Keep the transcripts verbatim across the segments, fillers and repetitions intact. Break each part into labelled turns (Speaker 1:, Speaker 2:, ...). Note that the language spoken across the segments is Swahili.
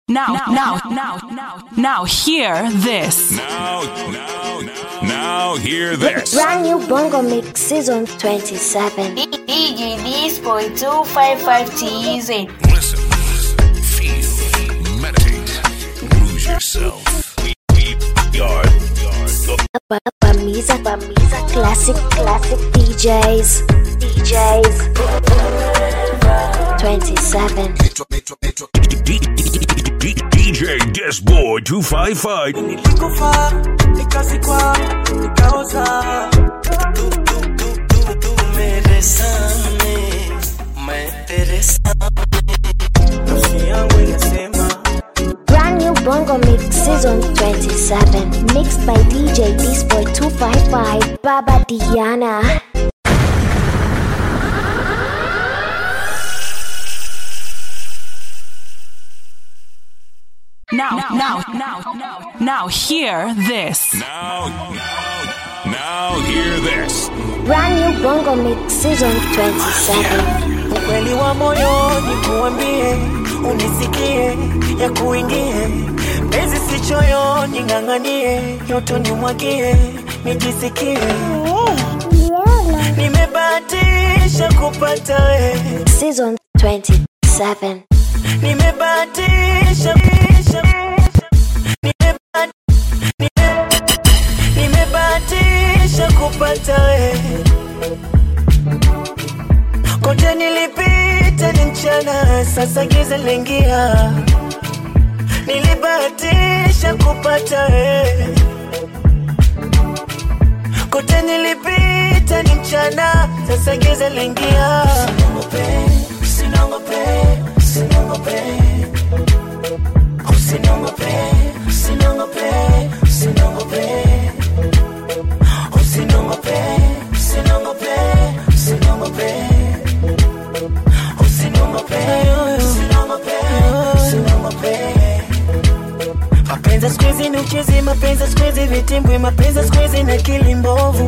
Speaker 1: Now, now, now, now, now, hear this.
Speaker 2: Now, now, now, hear this.
Speaker 3: Brand new Bongo Mix Season twenty-seven.
Speaker 4: D J Disboy two five five T Z.
Speaker 2: Listen, feel, meditate, lose yourself. We, we are
Speaker 3: Bamiza, Bamiza, classic, classic D Js, D Js. twenty-seven.
Speaker 2: D J Disboy two five five.
Speaker 5: Nilikufa, nikazikwa, nikaoza. Tu, tu, tu, tu, tu, meresame, meresame. Nafsi yangu inasema.
Speaker 3: Brand new Bongo Mix Season twenty-seven. Mixed by D J Disboy two five five, Baba Diana.
Speaker 1: Now, now, now, now, now, hear this.
Speaker 2: Now, now, now, hear this.
Speaker 3: Brand new Bongo Mix Season twenty-seven.
Speaker 5: Ukweli wa moyo nikuambie, unisikie, ya kuingie. Bezi si choyo, ninganganie, yoto nimwagie, nijisikie. Nimebahatisha kupata we.
Speaker 3: Season twenty-seven.
Speaker 5: Nimebahatisha Nimebahatisha kupata we. Kote nilipita ni mchana, sasa giza lingia. Nilibahatisha kupata we. Kote nilipita ni mchana, sasa giza lingia. Sinongope, sinongope, sinongope, sinongope, sinongope, sinongope, sinongope, sinongope, sinongope, sinongope, sinongope. Mapenzi squeeze ni uchezi, mapenzi squeeze vitimbwi, mapenzi squeeze na kilimbovu.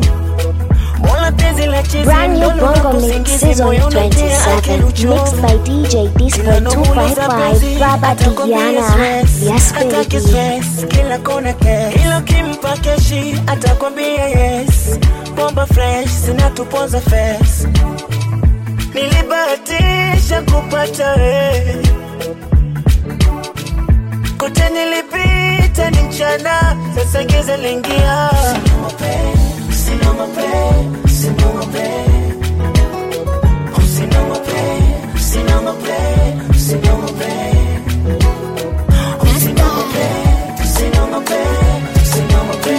Speaker 3: Brand new Bongo Mix Season twenty-seven. Mixed by D J Disboy two five five, Baba Diana. Yes, baby.
Speaker 5: Kila kona cash. Kila kimpa keshi, atakwambia yes. Bomba fresh, sinatupoza face. Nilibahatisha kupata we. Kote nilipita ni mchana, sasa giza lingia. Sinongope, sinongope, sinongope, sinongope, sinongope, sinongope, sinongope, sinongope,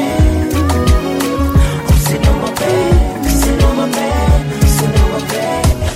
Speaker 5: sinongope, sinongope, sinongope.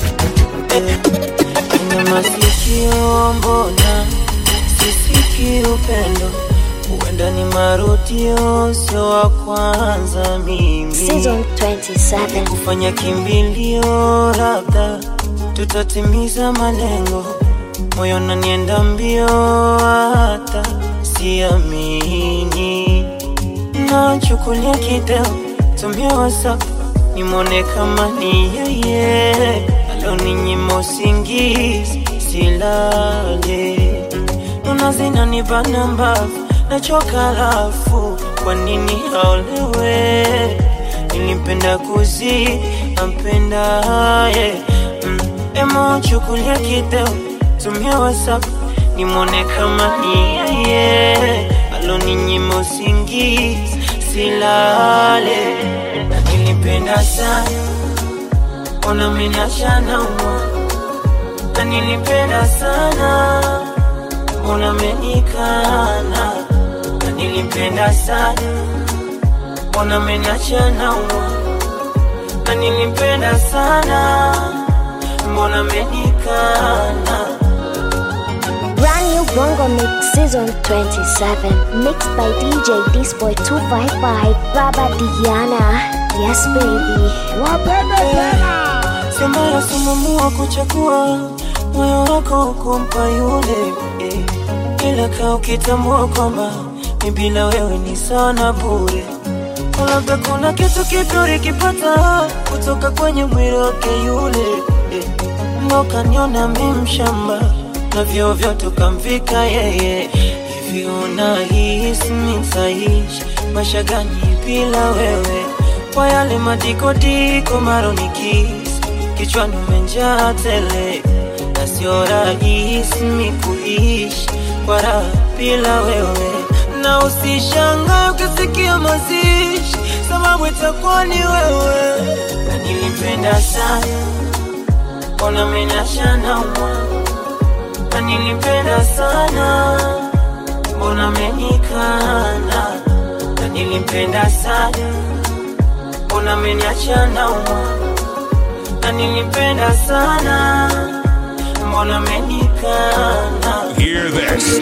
Speaker 5: Nina masikio mbona sisikii upendo. Uenda ni marudio, sio wa kwanza mimi.
Speaker 3: Season twenty-seven.
Speaker 5: Kufanya kimbilio, labda tutatimiza malengo. Moyo unanienda mbio, hata siamini. Nachukulia kideo, tumia WhatsApp, nimwone kama ni yeye. Aloninyima usingizi, silale. Unazina nibana mbavu, nachoka lafu, kwa nini haolewe? Nilimpenda kuzi, ampenda ye. mm. Emo chukulia kideo, tumia WhatsApp, nimwone kama ni yeye. Aloninyima usingizi, silale. Na nilipenda sana, ona minashana umwa. Na nilipenda sana, ona menikana. Na nilipenda sana, ona menachana uwa. Na nilipenda sana, ona menikana.
Speaker 3: Brand new Bongo Mix Season twenty-seven. Mixed by D J Disboy two five five, Baba Diana. Yes, baby.
Speaker 5: Wapende tena. Sema ya sumamua kuchakua, moyo wako kumpa yule. Ila kaa ukitambua kwamba ni bila wewe ni sana bure. Labda kuna kitu kizuri kipata kutoka kwenye mwili wake yule. Mboka niona mimi mshamba, na vyo vyote ukamvika yeye. Hivi unahisi nitaishi maisha gani bila wewe? Kwa yale madikodiko maronikisi kichwani umenjaa tele, na sio rahisi mikuishi kwa raha bila wewe. Na usishangae ukisikia mazishi, sababu itakuwa ni wewe. Na nilipenda sana, mbona umeniacha naumwa? Na nilipenda sana, mbona umenikana? Na nilipenda sana, mbona umeniacha naumwa? Na nilipenda sana, mbona umenikana?
Speaker 2: Hear this.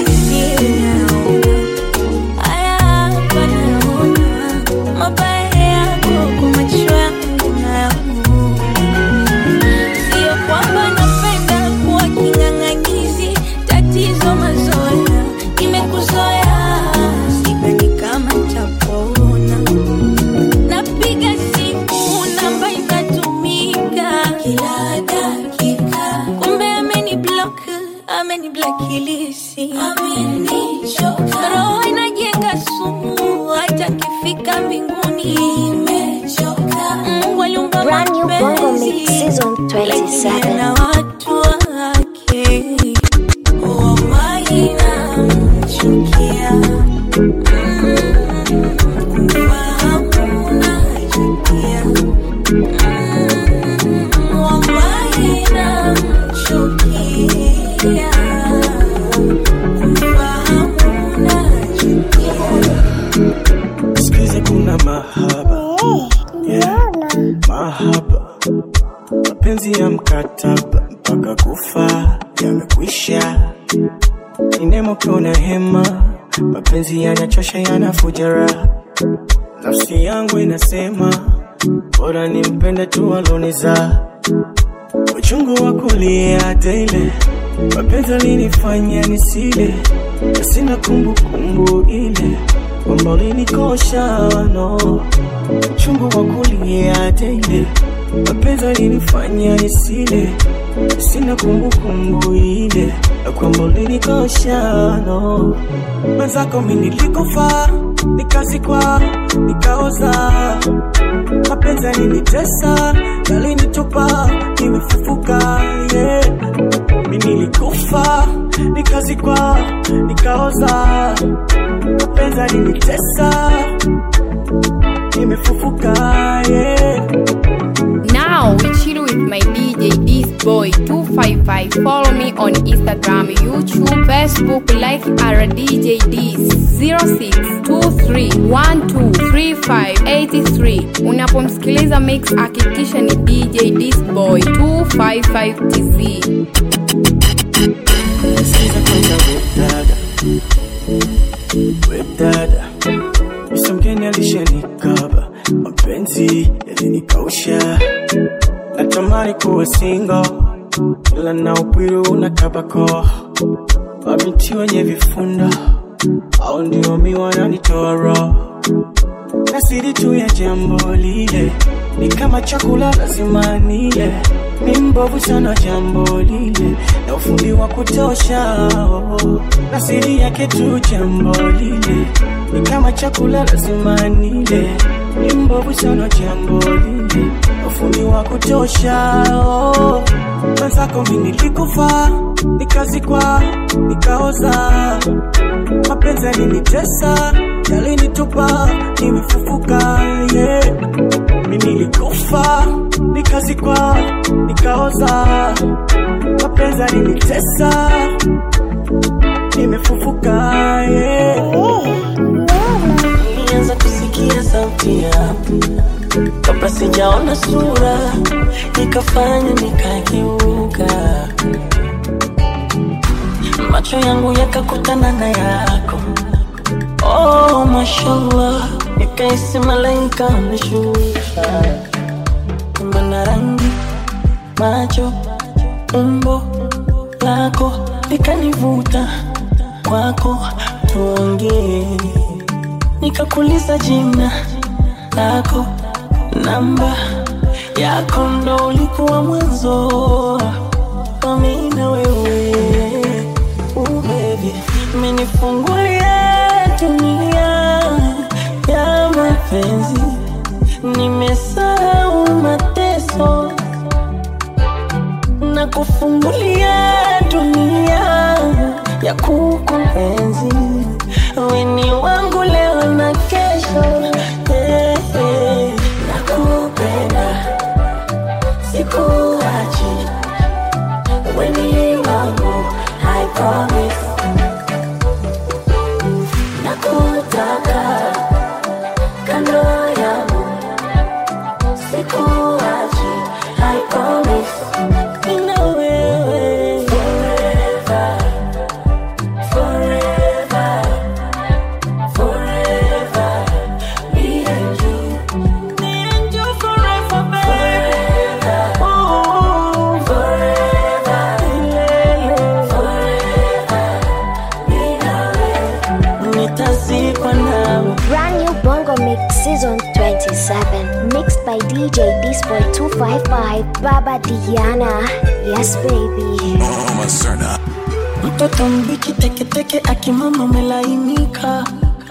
Speaker 6: Roho inajenga sumu hata kifika mbinguni imechoka. Mungu aliumba mapenzi lakini na watu wake wawahi namchukia. Kumfahamu nachukia, wawahi namchukia.
Speaker 5: Sikiza kuna mahaba, yeah, mahaba, mapenzi ya mkataba mpaka kufa yamekwisha. Inemo kuna hema, mapenzi yanachosha yanafujara. Nafsi yangu inasema bora nimpende tu aloniza. Uchungu wa kulia daily, mapenzi alinifanya nisile, na sina kumbukumbu ile kwamba ulinikosha, no. Uchungu wa kulia daily, mapenzi alinifanya nisile, na sina kumbukumbu ile kwamba ulinikosha, no. Mwenzako mimi nilikufa, nikazikwa, nikaoza. Mapenzi yalinitesa, yalinitupa, nimefufuka, yeah. Mimi nilikufa, nikazikwa, nikaoza. Mapenzi yalinitesa, nimefufuka, yeah.
Speaker 7: Now we chill with my D J Disboy two five five. Follow me on Instagram, YouTube, Facebook, like our D J Dis zero six two three one two three five eight three. Unapomsikiliza mix hakikisha ni D J Disboy two five five T Z.
Speaker 5: Sikiza kwanza wedada, wedada, misongeni alishanikaba, mapenzi yalinikausha. Natamani kuwa single, ila na upwiru unakabako. Mabinti wenye vifunda, au ndio mi wananitoa roho. Na siri tu ya jambo lile, ni kama chakula lazima nile. Ni mbovu sana jambo lile, na ufundi wa kutosha, oh. Na siri yake tu jambo lile, ni kama chakula lazima nile. Ni mbovu sana jambo lile, na ufundi wa kutosha, oh. Mwenzako mimi nilikufa, nikazikwa, nikaoza. Mapenzi yalinitesa, yalinitupa, nimefufuka, yeah. Mimi nilikufa, nikazikwa, nikaoza. Mapenzi yalinitesa, nimefufuka, yeah. Nilianza kusikia sauti yako kabla sijaona sura, nikafanya nikageuka. Macho yangu yakakutana na yako, oh mashallah, nikaisi malaika ameshusha. Mbona rangi, macho, umbo lako likanivuta kwako, tuongee. Nikakuuliza jina lako, namba yako, ndo ulikuwa mwanzo wa mimi na wewe. Umenifungulia dunia ya mapenzi, nimesahau mateso na kufungulia dunia ya kukuenzi. Wewe ni wangu leo na kesho, hey, hey. Nakupenda, sikuachi. Wewe ni wangu, I promise. Nakutaka kando yangu, sikuachi, I promise. Nina wewe forever, forever, forever. Me and you, me and you forever, baby. Oh, forever, forever. Nina wewe, nitazikwa nawe.
Speaker 3: Brand new Bongo Mix Season twenty-seven, mixed by D J Disboy two five five, Baba Diana. Yes, baby.
Speaker 2: Mama Serna.
Speaker 5: Mtoto mbichi teke teke akimama umelainika,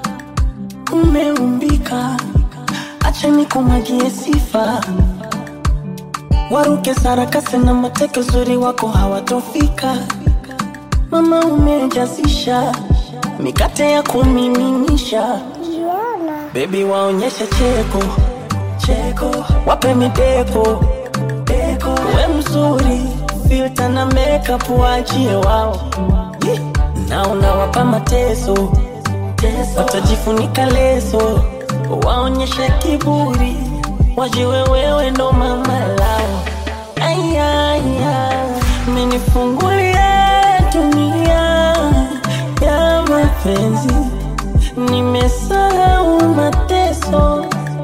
Speaker 5: umeumbika, acha nikumwagie sifa. Waruke sarakasi na mateke, uzuri wako hawatofika. Mama umejazisha mikate ya kumiminisha. Baby waonyeshe cheko, cheko, wape mideko, deko. We mzuri, filter na makeup waachie wao. Yeah. Na unawapa mateso, teso. Watajifunika leso, waonyeshe kiburi, wajiwe wewe ndo mama lao. Aya, aya, umenifungulia dunia ya mapenzi, nimesahau mateso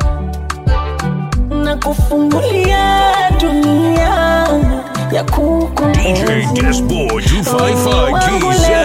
Speaker 5: na kufungulia dunia ya kukuenzi.
Speaker 2: D J Disboy two five five G Z.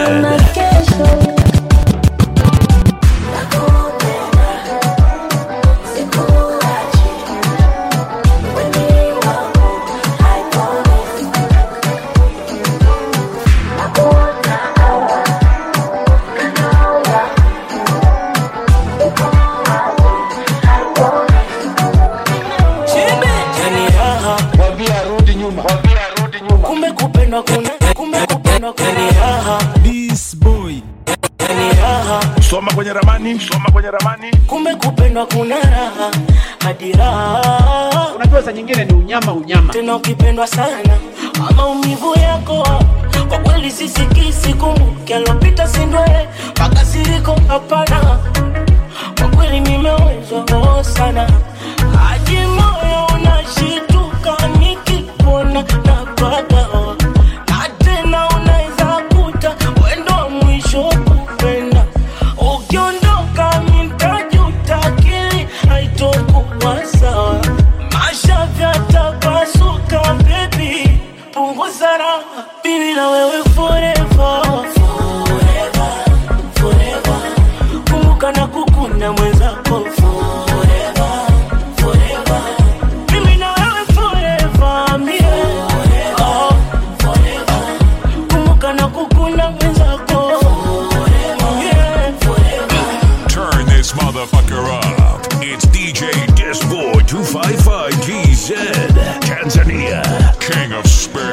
Speaker 5: Kumbe kupendwa kuna, kumbe kupendwa kuna raha.
Speaker 2: This boy.
Speaker 5: Ni raha.
Speaker 2: Soma kwenye ramani, soma kwenye ramani.
Speaker 5: Kumbe kupendwa kuna raha, hadi raha.
Speaker 8: Unajua saa nyingine ni unyama unyama.
Speaker 5: Tena ukipendwa sana, maumivu yako kwa kweli sisikisi. Kumbuke alopita sindwele, makasiriko hapana. Kwa kweli nimewezwa sana, hadi moyo unashituka nikikuona napata. Na tena unaweza kuta wendo mwisho kupenda. Ukiondoka nitajuta, akili haitokuwa sawa. Maisha yatapasuka baby, punguza raha. Mimi na wewe forever, forever, forever. Kumbuka na kukuna mwenzako forever, forever. Mimi na wewe forever, mie oh, forever. Kumbuka na kukuna mwenzako forever, yeah, forever.
Speaker 2: Turn this motherfucker up. It's D J Disboy two five five G Z, Tanzania, king of spin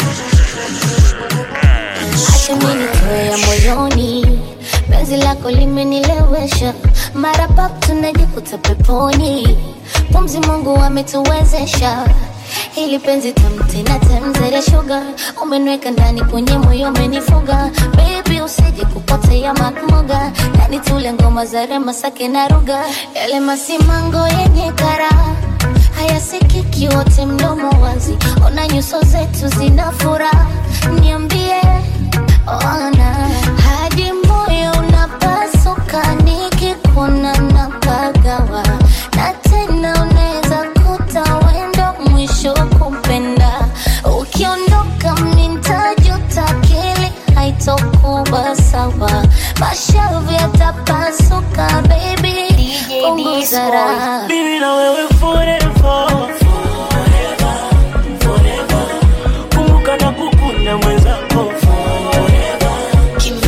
Speaker 2: and
Speaker 9: Acha moyoni, penzi lako limenilewesha. Mara pap tunajikuta peponi, pumzi Mungu ametuwezesha. Hili penzi tamu tena temzere sugar, umenweka ndani kwenye moyo umenifuga. Baby usije kupotea makmoga, ndani tule ngoma za Rema Sake na Ruga. Yale masimango yenye kara, haya sikiki wote mdomo wazi. Ona nyuso zetu zina furaha, niambie ona. Hadi moyo unapasuka nikikuona napagawa. Na tena unaweza kuta wendo mwisho kupenda. Ukiondoka mimi nitajuta, akili haitokuwa sawa. Mashavu yatapasuka baby, punguza raha.
Speaker 5: Mimi na wewe forever, forever, forever. Kumbuka na kukuna mwenzako forever,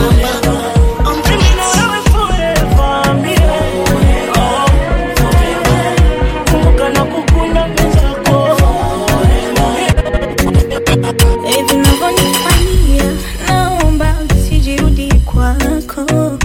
Speaker 6: kwako,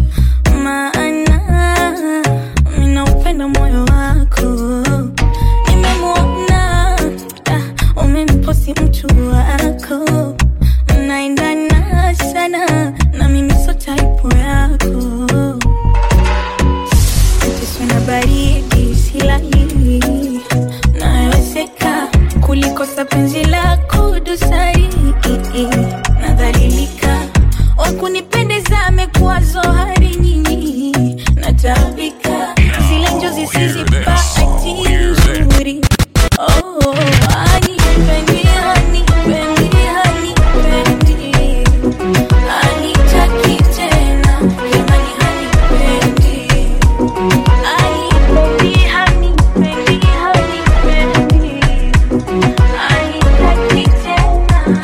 Speaker 6: maana mina upenda moyo wako. Nimemuona ah, umemposi mtu wako, mnaendana sana na mimi so type yako. Sina baridi silali, nawezeka kulikosa penzi lako dosari. Nadhalilika wakunipendeza amekuwa zohari nyinyi, natabika zile njozi sizipati nzuri. Oh, ani pendi, ani pendi, ani pendi, ani taki tena, jamani ani pendi, ani pendi, ani pendi, ani pendi, ani taki tena.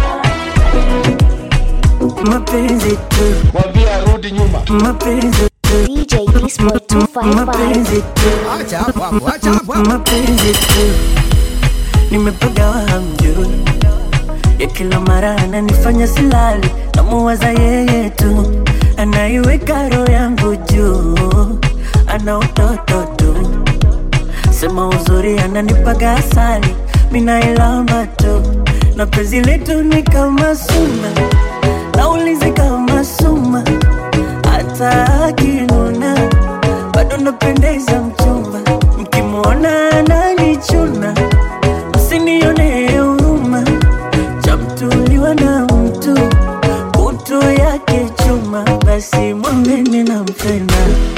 Speaker 5: Mapenzi tu,
Speaker 8: Mwambia rudi nyuma.
Speaker 5: mapenzi
Speaker 3: D J Disboy two five five.
Speaker 5: mapenzi tu,
Speaker 10: Acha hapo, acha hapo.
Speaker 5: mapenzi tu, nimepagawa hamjui, ya kila mara ananifanya silali, namuwaza yeye tu, anaiweka roho yangu juu, ana utoto tu, sema uzuri ananipaga asali, mina ilamba tu, na penzi letu ni kama suna, naulizi kama suma, hata akinuna bado napendeza mchumba, mkimwona ananichuna msinione huruma, chamtuliwa na mtu kutu yake chuma, basi mwambeni nampenda.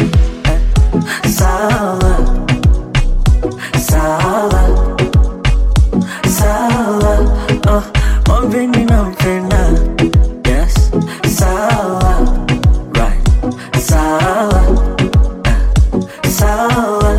Speaker 5: Sawa sawa sawa, oh, mwambeni nampenda. Yes, sawa, right, sawa, sawa.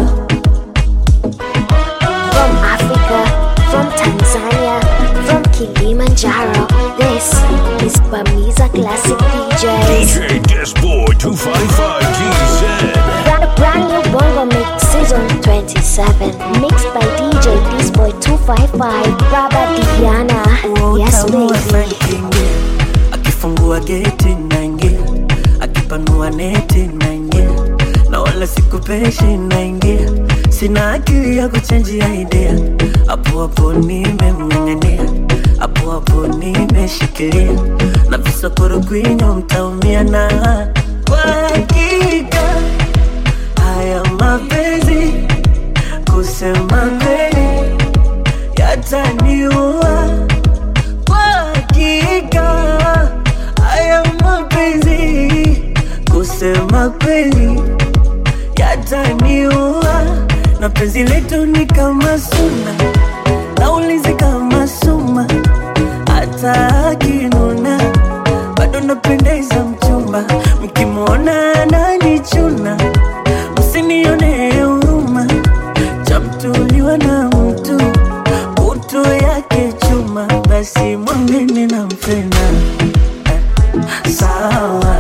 Speaker 3: From Africa, from Tanzania, from Kilimanjaro, this is Bamiza Classic D
Speaker 2: D
Speaker 3: Js.
Speaker 2: J Disboy two five five T Z.
Speaker 3: Brand, brand new Bongo Mix Season twenty-seven, mixed by D J Disboy two five five, Baba Diana. Yes, baby.
Speaker 5: Akifungua geti naingia, akipanua neti naingia, na wala sikupeshi naingia, sina akili ya kuchanjia idea, hapo hapo nimemng'ang'ania, hapo hapo nimeshikilia, na visokoro kwinyo mtaumia, na kwa hakika haya mapenzi kusema kweli yataniua. Kwa hakika haya mapenzi kusema kweli yataniua, na penzi letu ni kama suna, naulizi kama suma, hata akinuna bado napendeza mchumba, mkimwona ananichuna msinione huruma, chamtuliwa na mtu kutu yake chuma, basi mwambeni nampenda. Sawa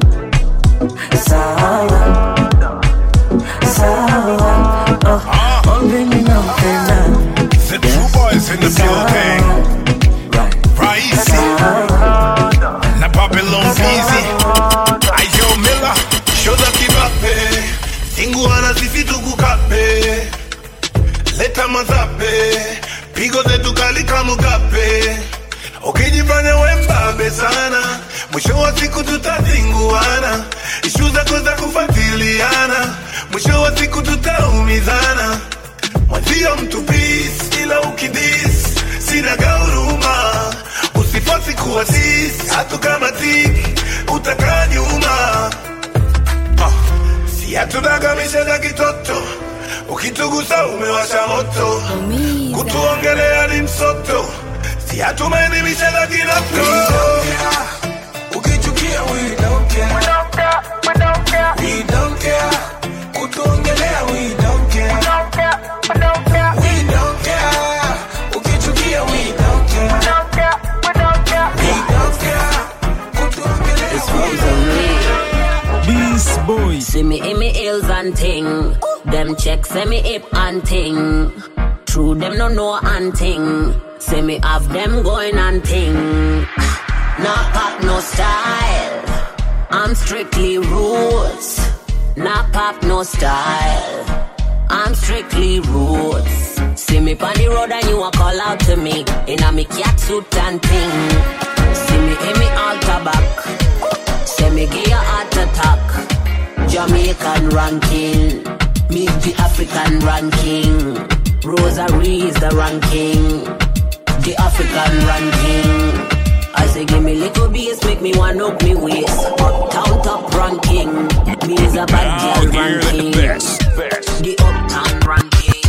Speaker 5: sawa sawa, oh, mwambeni nampenda.
Speaker 2: The two boys in the building. Raisi na Babylon Busy. Ayo Miller, shoda kibape. Singuana sisi tukukape. Leta mazape. Pigo zetu kali kama Mugabe. Ukijifanya wembabe sana, mwisho wa siku tutazinguana. Ishu zako za kufuatiliana, mwisho wa siku tutaumizana. Mwenzio mtu peace, ila ukidis sina gauruma. Usifosi kuwa sis, hatu kama tiki utakaa nyuma. uh, Si hatudagamisha za kitoto, ukitugusa umewasha moto. Kutuongelea ni msoto, si hatumainimisha za kinoko.
Speaker 5: Ukichukia we don't care, we don't care, we don't care, we don't care. Kutuongelea we don't care, we don't care, we don't care, we don't care. Ukichukia we don't care, we don't care, we don't care, we don't care. Kutuongelea we don't care.
Speaker 10: This boy
Speaker 11: see me in me heels and ting, them check say me hip and ting. True them no know and ting, say me have them going and ting. Nah pop no style, I'm strictly roots, not pop, no style. I'm strictly roots. See me on the road and you a call out to me in a me cat suit and thing. See me in me altar back. Say me give you heart attack. Jamaican ranking, me the African ranking. Rosary is the ranking, the African ranking. I say give me little bass, make me one up me waist. Uptown top ranking, me is a bad girl ranking. The best, best. The uptown ranking.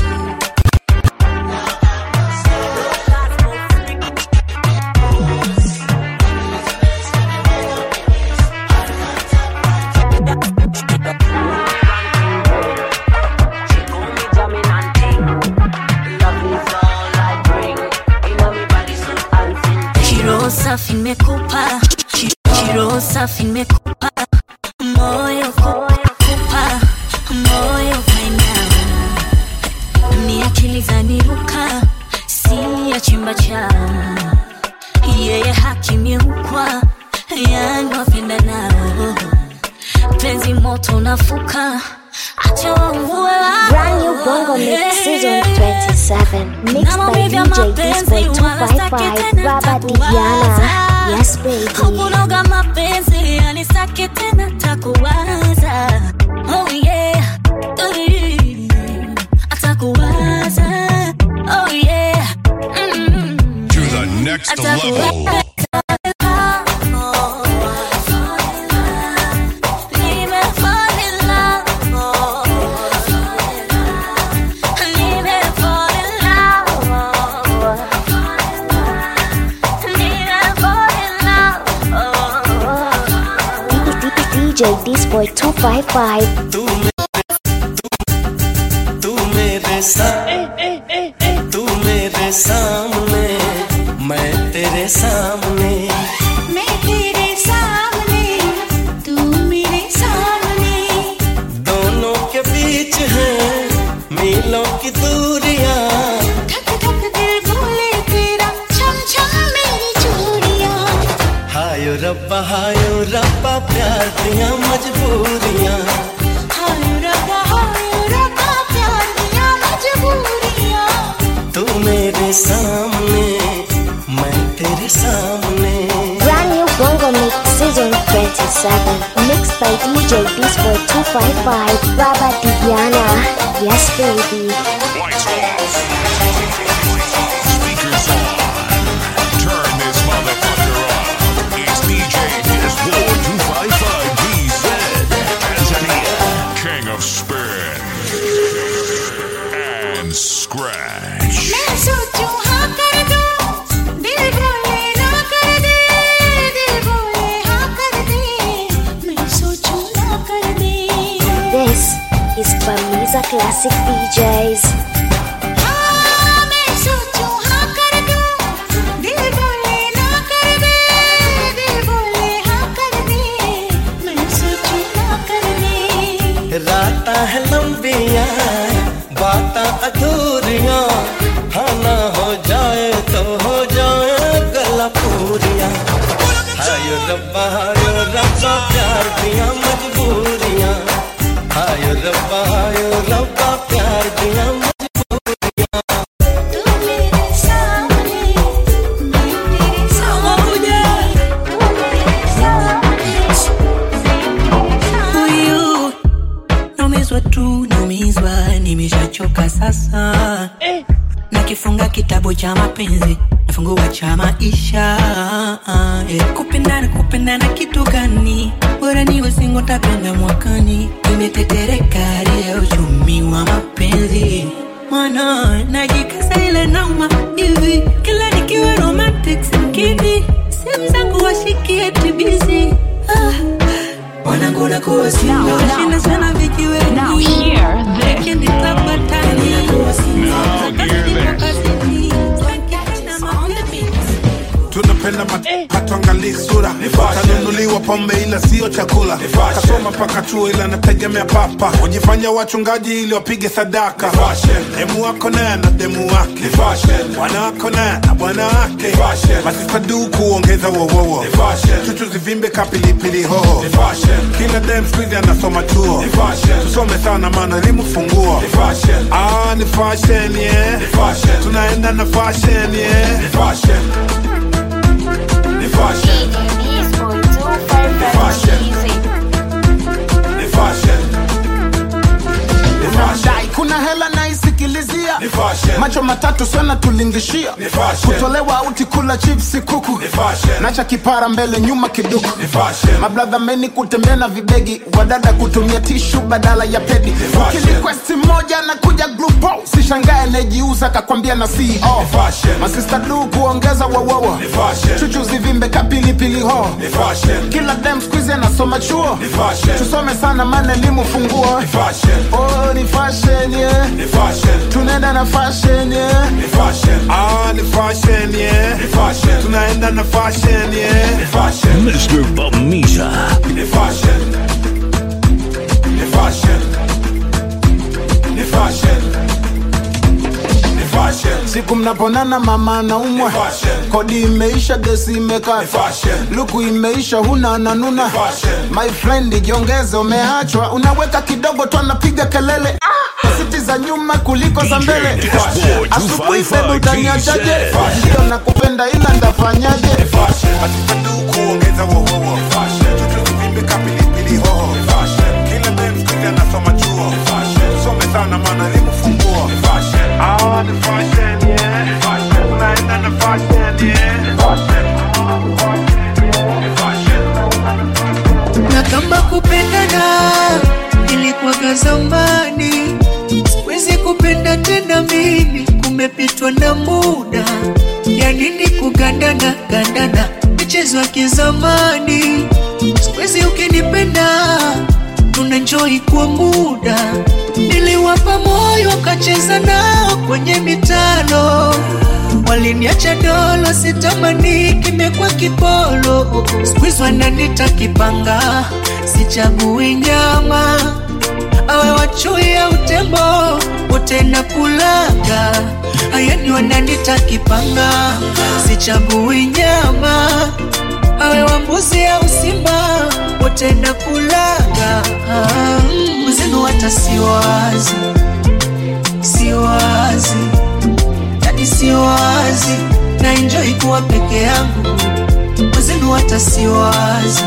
Speaker 12: Safi nimekupa, chiro safi nimekupa, moyo kupa, moyo faina. Ni akili zaniruka, si ya chimba cha. Yeye hakimi ukwa, yangu wapenda nao. Penzi moto nafuka, acha wanguwe.
Speaker 3: Brand new Bongo Mix Season twenty-seven, mixed by D J Disboy two five five, Baba Diana. Yes baby.
Speaker 12: Kukunoga mapenzi, anisake tena takuwaza. Oh yeah, atakuwaza. Oh yeah, mm-hmm.
Speaker 2: To the next level.
Speaker 3: D J Disboy two five five.
Speaker 5: तू तू मेरे सामने, तू मेरे सामने, मैं तेरे सामने,
Speaker 12: मैं तेरे सामने, तू मेरे सामने.
Speaker 5: दोनों के बीच है मीलों की दूरियां.
Speaker 12: धक धक दिल बोले तेरा, छम छम मेरी चूड़ियां.
Speaker 5: हायो रब्बा हायो रब्बा प्यार दिया मजबूरियां.
Speaker 12: हायो रब्बा हायो रब्बा प्यार दिया मजबूरियां.
Speaker 5: तू मेरे सामने, मैं तेरे सामने.
Speaker 3: Brand new Bongo Mix Season twenty-seven, mixed by D J Disboy two five five, Baba Diana. Yes baby.
Speaker 2: Lights off. Speakers on. Turn this motherfucker up. It's D J Disboy two five five G Z, Tanzania, king of spin and scratch.
Speaker 12: मैं सोचूं हाँ कर दूं, दिल बोले ना कर दे, दिल बोले हाँ कर दे, मैं सोचूं ना कर दे.
Speaker 3: This is Bamiza Classic D Js.
Speaker 12: हाँ मैं सोचूं हाँ कर दूं, दिल बोले ना कर दे, दिल बोले हाँ कर दे, मैं सोचूं ना कर दे.
Speaker 5: राता है लंबियां, बातां अधूरियां. हाँ ना हो जाए तो हो जाए गला पूरियां. हायो रब्बा हायो रब्बा प्यार दिया मजबूरियां. हायो रब्बा हायो रब्बा प्यार दिया मजबूरियां.
Speaker 12: तू मेरे सामने, मैं तेरे सामने, तू मेरे सामने.
Speaker 13: Huyu naumizwa tu, naumizwa, nimeshachoka sasa. Nakifunga kitabu cha mapenzi, nafungua cha maisha. Eh, kupendana kupendana kitu gani? Bora niwe single tapenda mwakani. Nimetetereka hali ya uchumi wa mapenzi. Mwana najikasa ile nauma hivi, kila nikiwa romantic simkini. Simu zangu washikie tibisi. Ah, wanangu na kuwa single, nashinda sana vijiweni.
Speaker 1: Now hear this.
Speaker 13: Weekend club batani.
Speaker 2: Now hear this.
Speaker 13: To the
Speaker 14: wanapenda matuangali sura. Kanunuliwa pombe ila sio chakula. Kasoma paka chuo ila nategemea papa. Wajifanya wachungaji ili wapige sadaka. Demu wako na na demu wake. Bwana wako na na bwana wake. Masista du kuongeza wowowo. Chuchu zivimbe kapilipili hoho. Kila dem squeeze anasoma chuo. Tusome sana maana elimu funguo. Ah ni fashion yeah. Tunaenda na fashion yeah. Ni fashion. Ni fashion. Ni fashion. Ni fashion.
Speaker 15: Unadai kuna hela na isikilizia. Macho matatu sana tulingishia. Kutolewa uti kula chips kuku. Nacha kipara mbele nyuma kiduku. Mabladha meni kutembea na vibegi. Wadada kutumia tishu badala ya pedi. Ukili quest moja na kuja glupo. Sishangae nejiuza kakwambia na C E O. Masista du kuongeza wawawa. Chuchu zivimbe kapili pili ho. Kila dem squeeze anasoma chuo. Tusome sana maana elimu funguo. Oh ni fashion yeah.
Speaker 14: Ni fashion.
Speaker 15: Tunaenda na fashion yeah.
Speaker 14: Ni fashion. Ah ni fashion yeah. Ni fashion. Tunaenda na fashion yeah. Ni fashion.
Speaker 2: Mister Bamisa.
Speaker 14: Ni fashion. Ni fashion. Ni fashion. Ni fashion.
Speaker 15: Siku mnaponana mama na umwe. Kodi imeisha gesi imekata. Luku imeisha huna nanuna. My friend jiongeze umeachwa. Unaweka kidogo tu anapiga kelele. Siti za nyuma kuliko za mbele. Asubuhi bebe utaniachaje? Ndio nakupenda ila ndafanyaje?
Speaker 14: Masista du kuongeza wowowo. Chuchu zivimbe kapilipili hoho. Kila dem squeeze anasoma chuo. Tusome sana maana elimu funguo. Ah ni fashion yeah. Tunaenda na fashion yeah.
Speaker 13: Na kama kupendana ilikuwa zamani, siwezi kupenda tena mimi, kumepitwa na muda. Ya nini kugandana gandana, michezo ya kizamani. Siwezi ukinipenda tunenjoy kwa muda. Niliwapa moyo wakacheza nao kwenye mitano. Waliniacha dolo sitamani kimekwa kipolo. Squeeze wananita kipanga, sichagui nyama. Awe wachui au tembo, wote nakulaga. Ayani wananita kipanga, sichagui nyama. Awe wambuzi au simba, wote nakulaga. Mzinu hata siwazi, siwazi yani siwazi, na enjoy kuwa peke yangu. Mzinu hata siwazi,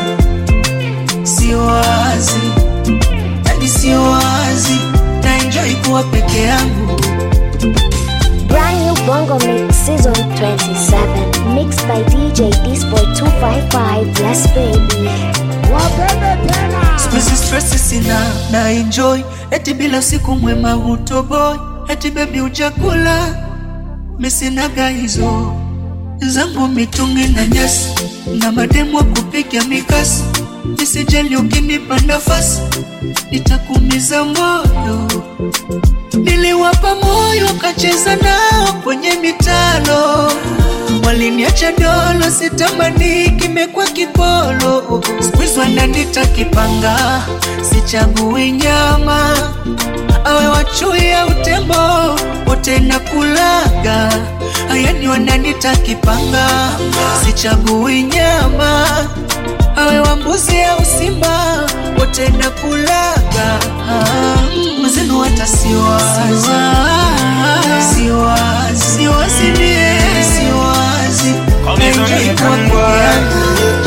Speaker 13: siwazi yani siwazi, na enjoy kuwa peke yangu.
Speaker 3: Brand new Bongo Mix Season twenty-seven, mixed by D J Disboy two five five. Yes baby. Wabebe tena.
Speaker 13: Squeeze stress sina na enjoy. Eti bila siku mwema utoboy. Eti baby ujakula, misinaga hizo zangu mitungi na nyasi. Na mademu wa kupiga mikasi. Nisijali ukinipa nafasi, nitakumiza moyo. Niliwapa moyo kacheza nao kwenye mitano. Waliniacha dolo sitamani kimekwa kipolo. Squeeze wananita kipanga, sichagui nyama. Awe wachui au tembo, wote nakulaga. Ayani wananita kipanga, sichagui nyama. Awe wambuzi au simba, wote nakulaga. Mzinu hata siwazi, siwazi, siwazi nie, siwazi. Enjoy kwa mwangu.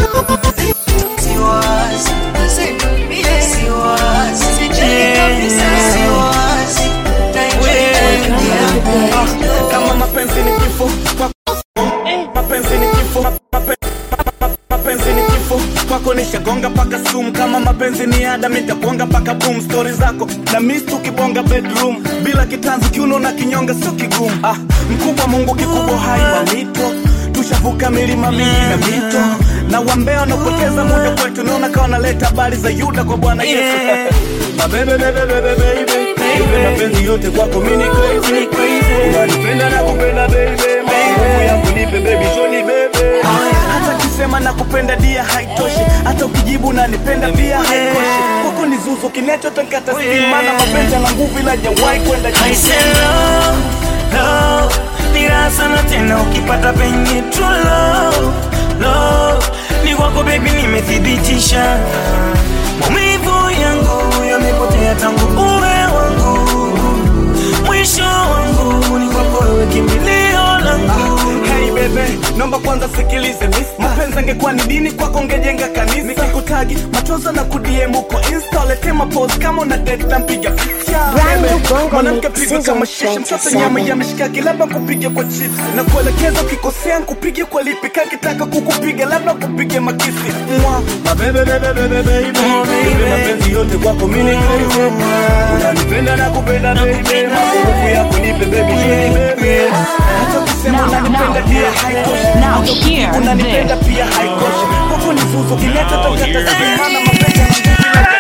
Speaker 13: Siwazi, mzinu nie, siwazi. Sijali kabisa, siwazi. Enjoy kwa mwangu.
Speaker 16: Kama mapenzi ni kifo, mapenzi ni kifo, mapenzi ni kifo. Kwako nishagonga paka sumu. Kama mapenzi ni ada mitaponga paka boom. Story zako na miss tukibonga bedroom. Bila kitanzi kiuno na kinyonga sio kigumu. Ah, mkubwa Mungu kikubwa hai wa mito. Tushavuka milima mingi na mito. Na wambea wanapoteza muda kwetu. Naona kawa naleta habari za Yuda kwa Bwana Yesu. Mabebe bebe bebe baby. Mapenzi yote kwako mini crazy. Unanipenda na kupenda baby. Mungu yangu nipe baby shoni baby. ukisema nakupenda dia haitoshi, hata ukijibu unanipenda pia haitoshi. Kwako ni zuzu kinachotaka taslimu, maana mapenzi yana nguvu ila hajawahi kwenda chini. I say love, love, ni raha sana tena ukipata penye true love, love, ni kwako baby nimethibitisha. Maumivu yangu yamepotea tangu uwe wangu, mwisho wangu ni kwako wewe kimbilio langu. Hey baby, naomba kwanza sikilize miss. Mapenzi angekuwa ni dini kwako ungejenga kanisa. Nikikutagi machoza na kudm uko Insta, lete mapose kama una date na mpiga picha. Mwanamke piga kama shishi, mtoto nyama ya mishikaki labda kupige kwa chips. Na kuelekeza ukikosea nikupige kwa lipi, kakitaka kukupiga labda kupige makisi. Mwa, ma baby baby baby baby. Mapenzi yote kwako mimi crazy. Unanipenda na kupenda baby. Mapenzi yako nipe baby baby. Hata kusema unanipenda pia haikoshi.
Speaker 1: Now hear
Speaker 16: unanipenda pia haikoshi. Kwako ni zuzu kileta tokata simana mapenzi yangu bila.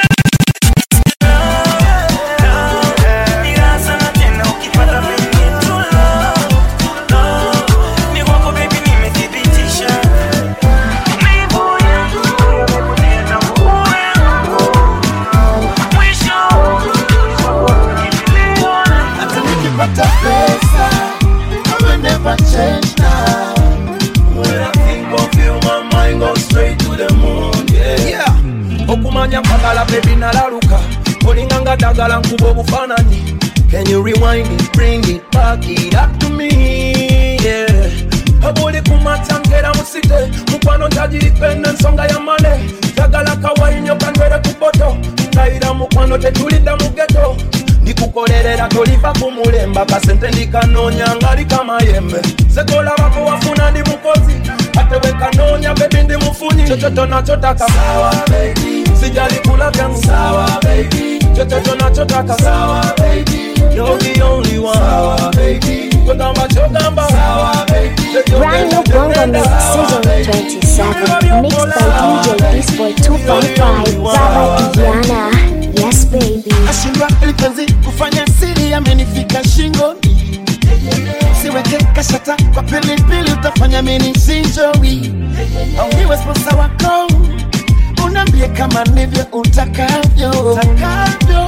Speaker 5: Change now. When I think of you, my mind goes straight to the moon. Yeah, yeah. Okumanya pagala baby nalaruka. Olinganga dagala nkubo bufanani. Can you rewind it, bring it back it up to me? Yeah. Habole kumatangera musite. Mukwano njajiri penda nsonga ya male. Dagala kawaii nyoka nwere kuboto. Taira mukwano tetulida mugeto. Ndikukolerera toliva kumulemba kasente ndikanonya ngali kama yembe. Sekola wako wafuna ndi mukozi, atewe kanonya baby ndi mufunyi. Chochoto nachotaka sawa baby, sijali kula vyangu sawa baby. Chochoto nachotaka sawa baby, you're the only one sawa baby. Kugamba chogamba sawa baby.
Speaker 3: Brand new Bongo Mix Season twenty-seven, mixed by D J Disboy two five five, Baba Diana. Yes baby.
Speaker 5: Ashindwa lipenzi kufanya siri amenifika shingoni. Siweke kashata kwa pili pili utafanya mini sinjowi. Au niwe sponsor wako, unambie kama ndivyo utakavyo. Utakavyo,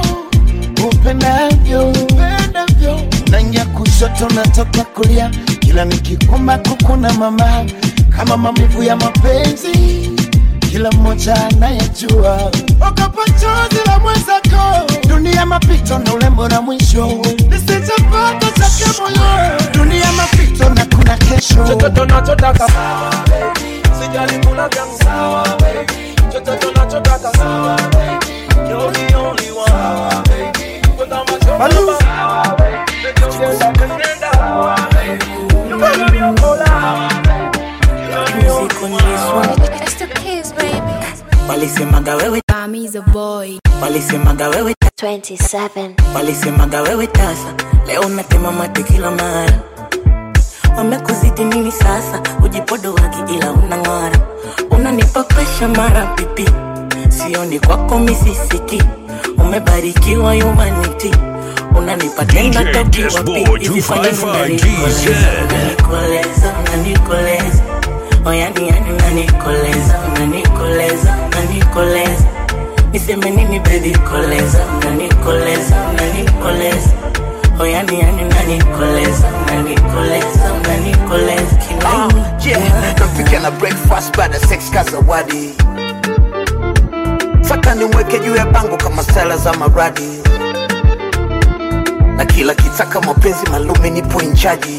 Speaker 5: upendavyo, upendavyo. Naingia kushoto natoka kulia, kila nikikumba kukuna mama. Kama maumivu ya mapenzi, kila mmoja anayejua. Okopa chozi la mwenzako, dunia mapito na ulembo na mwisho. Nisijapata chake moyo, dunia mapito na kuna kesho. Chochoto nachotaka sawa baby, sijali kula vyangu sawa baby. Chochoto nachotaka sawa baby, you're the only one sawa baby. Kutamba chokamba sawa baby, tetugenda kutenda sawa baby. Nyumba miokola music on this one.
Speaker 6: It's the kids, baby.
Speaker 13: Walisemaga wewe
Speaker 7: I'm is a boy.
Speaker 13: Walisemaga wewe
Speaker 3: twenty-seven.
Speaker 13: Walisemaga wewe tasa, leo natema mate kila mara. Wamekuzidi nini sasa, ujipodo waki ila unang'ara. Unanipa presha mara pipi, sioni kwako misisiki. Umebarikiwa humanity, unanipa tena toki wapi. Ifanye unanikoleza, unanikoleza, unanikoleza. Oyani yani unanikoleza, unanikoleza, unanikoleza. Niseme nini baby koleza, unanikoleza, unanikoleza. Oyani yani unanikoleza, unanikoleza, unanikoleza.
Speaker 17: Kilaini, yeah, napika na breakfast baada sex kaza wadi. Saka niweke juu ya bango kama stela za maradi. Na kila kitaka mapenzi malume nipo inchaji.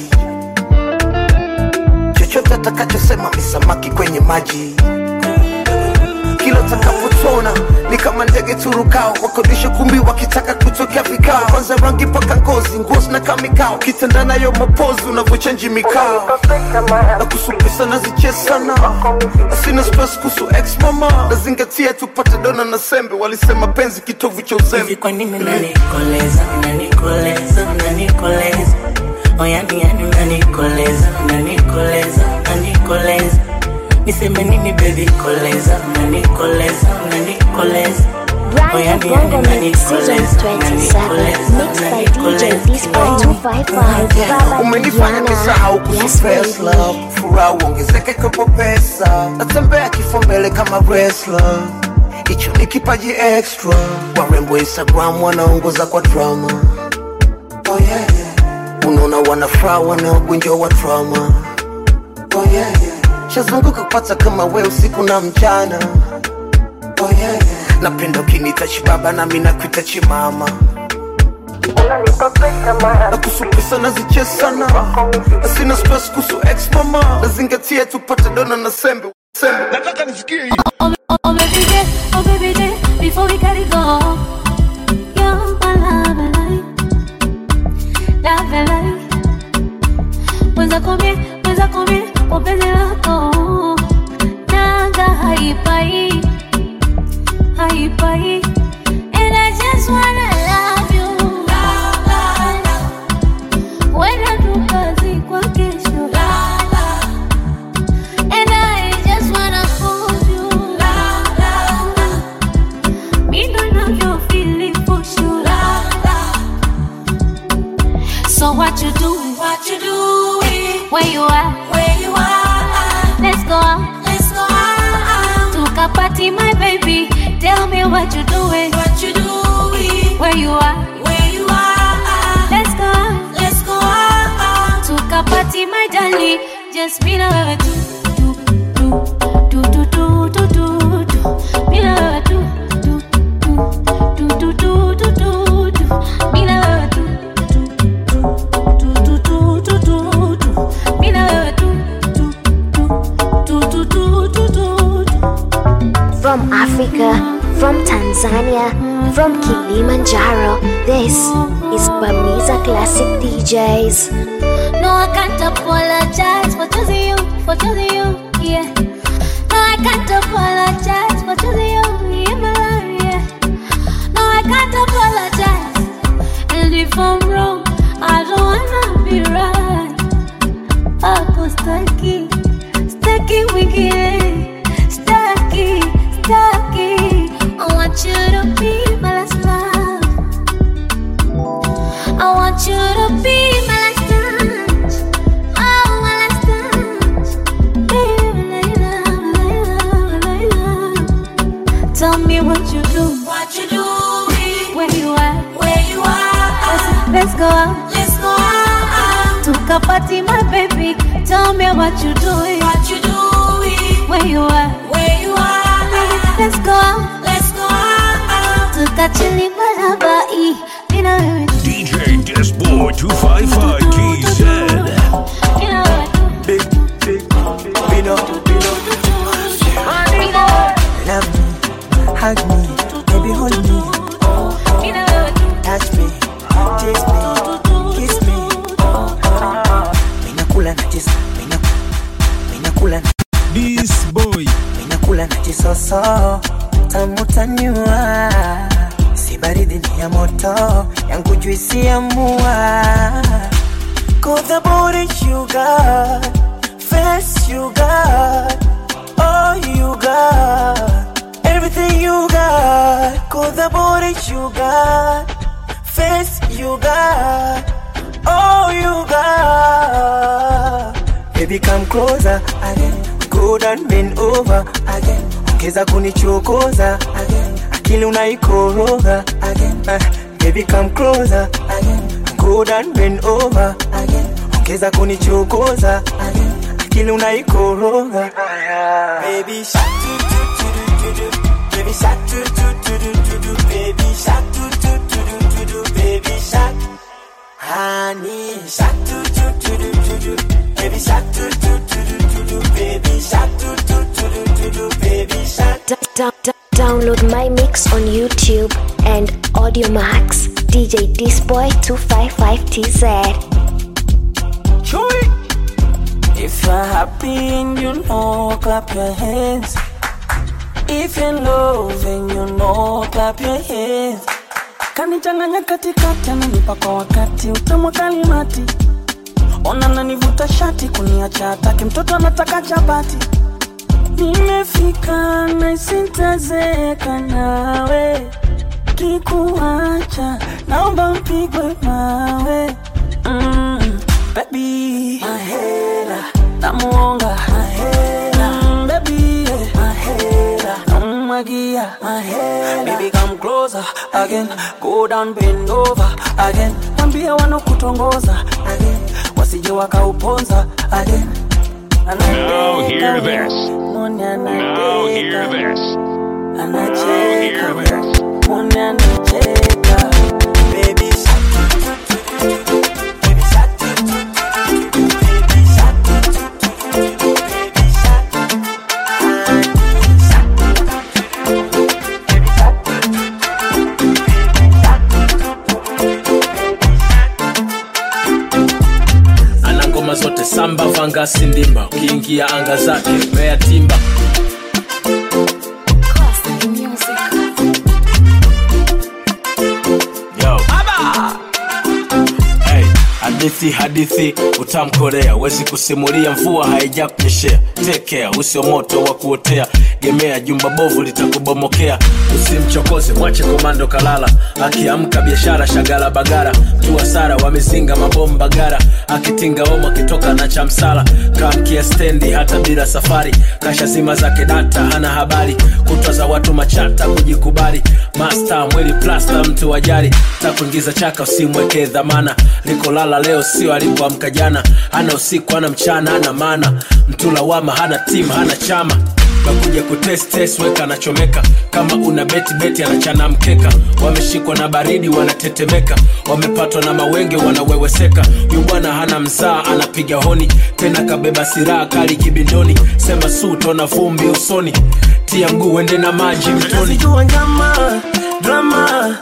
Speaker 17: Chochote atakachosema misamaki kwenye maji. Kila utakapotona ni kama ndege turukao. Wakodisha kumbi wakitaka kutokea vikao. Kwanza rangi paka ngozi, ngozi na kamikao. Kitanda nayo mapozi unavyochanji mikao. Na kusupisa na zichesana. Na sina stress kusu ex mama. Na zingatia tupate dona na sembe. Walisema penzi kitovu cha uzembe.
Speaker 13: Hivi kwa nini unanikoleza, unanikoleza, unanikoleza. Oyani yani unanikoleza, unanikoleza, unanikoleza. Niseme nini baby koleza, unanikoleza, unanikoleza.
Speaker 3: Brand new Bongo Mix Season twenty-seven. Mixed by D J Disboy two five five. Baba
Speaker 17: Umenifanya nisahau kuhusu love. Furaha uongezeke kama pesa. Natembea kifo mbele kama wrestler. Hicho ni kipaji extra. Warembo Instagram wanaongoza kwa drama. Oh yeah, yeah. Unaona wanafuraha wanaogonjwa wa trauma. Oh yeah, yeah. Shazunguka kupata kama wewe usiku na mchana. Oh yeah, yeah. Napenda ukinita chibaba na mimi nakuita chimama. Unanipa pesa mara. Nakusupisa na ziche sana. Sina stress kuhusu ex mama. Nazingatia tupate dona na sembe. Sembe. Nataka nisikie hii.
Speaker 6: Oh, oh, oh baby J, oh baby J, before we gotta go. You're my love and light. Love and light. Mwenza kome, mwenza kome, upende lako. Nanga haipai. Haipai. And I just wanna love you. La, la, la. Wenda tukazi kwa kesho. La, la. And I just wanna hold you. La, la, la. Me don't know your feeling for sure. La, la. So what you do? What you do? Where you are? Where you are? Let's go out. Let's go out. To Kapati, my baby. Tell me what you doing. What you doing? Where you are? Where you are? Let's go out. Let's go out. To Kapati, my darling. Just me now, do do do do do do do do. Me now, do do do do do do do do. Me now, do do do do do do do. Me now, do do do do do do do.
Speaker 3: From Africa, from Tanzania, from Kilimanjaro, this is Bamiza Classic D Js.
Speaker 6: No, I can't apologize for choosing you, for choosing you, yeah. No, I can't apologize for choosing you, yeah, my life, yeah. No, I can't apologize. And if I'm wrong, I don't wanna be right. I go stucky, stucky wicked, stucky, stucky. I want you to be my last love. I want you to be my last touch. Oh, my last touch. Baby, Layla, Layla, Layla. Tell me what you do. What you do. Where you are. Where you are. Let's, let's go out. Let's go out. To Kapati, my baby. Tell me what you doing. What you doing. Where you are. Where you are. Baby, let's go out. Let's go out. To Kachili, Malabai.
Speaker 2: D J Disboy two five five T Z.
Speaker 5: Big, big, Bino, Bino. Love me, hug me, baby hold me, touch me, taste me, kiss me. Mina kula na tisa, mina, mina kula na
Speaker 10: This boy,
Speaker 5: mina kula na tisa so, tamu tanyua. Si baridi ni ya moto, yangu juisi ya mua. Cause the body you got, face you got, all you got, everything you got. Cause the body you got, face you got, all you got. Baby come closer again, go down bend over again. Ongeza kunichokoza again. Akili unaikoroga again, uh, baby come closer again, go down bend over again, ongeza kunichokoza again, akili unaikoroga. Baby shark do do do do do, baby shark do do do do do, baby shark do do do do do, baby shark, honey shark do do do do do, baby shark do do do do, baby shark do do do do, baby shark.
Speaker 3: Download my mix on YouTube and Audio Max. D J Disboy two five five T Z.
Speaker 5: Chewy. If you're happy and you know, clap your hands. If you're loving, you know, clap your hands. Kanichanganya katikati, ananipa kwa wakati, utamu kalimati. Ona nanivuta shati, kuniacha hataki, mtoto anataka chapati. nimefika na sintazeka nawe, kikuacha naomba mpigwe mawe. mm, Baby mahera namuonga mahera, mm, baby mahera namwagia mahera. Baby come closer again, go down bend over again, tambia wanokutongoza again, wasije wakauponza again.
Speaker 2: Now hear this. Now hear this. Now hear this.
Speaker 5: Baby
Speaker 18: Anangoma zote samba vanga sindimba, ukiingia anga zake mea timba. Yo hey, hadithi hadithi utamkorea, wezi kusimulia mvua haija kunyeshea. Take care, usio moto wa kuotea, gemea jumba bovu litakubomokea. Usimchokoze, wache komando kalala, akiamka biashara shagala bagara. Mtu wa sara wamezinga mabomba gara, akitinga omo kitoka na chamsala. Kamkia stendi hata bila safari, kasha zima zake data hana habari. Kutwa za watu machata kujikubali, master mwili plaster mtu wajari. Takuingiza chaka usimweke dhamana, liko lala leo sio alipoamka jana. Hana usiku hana mchana hana maana, mtu lawama hana team hana chama. Bakuja kutest test weka na chomeka, kama una beti beti anachana mkeka. Wameshikwa na baridi wanatetemeka, wamepatwa na mawenge wanaweweseka. Yu bwana hana mzaa anapiga honi, tena kabeba silaha kali kibindoni. Sema suto na vumbi usoni, tia mguu wende na maji mtoni.
Speaker 5: Anazijua nyama, drama,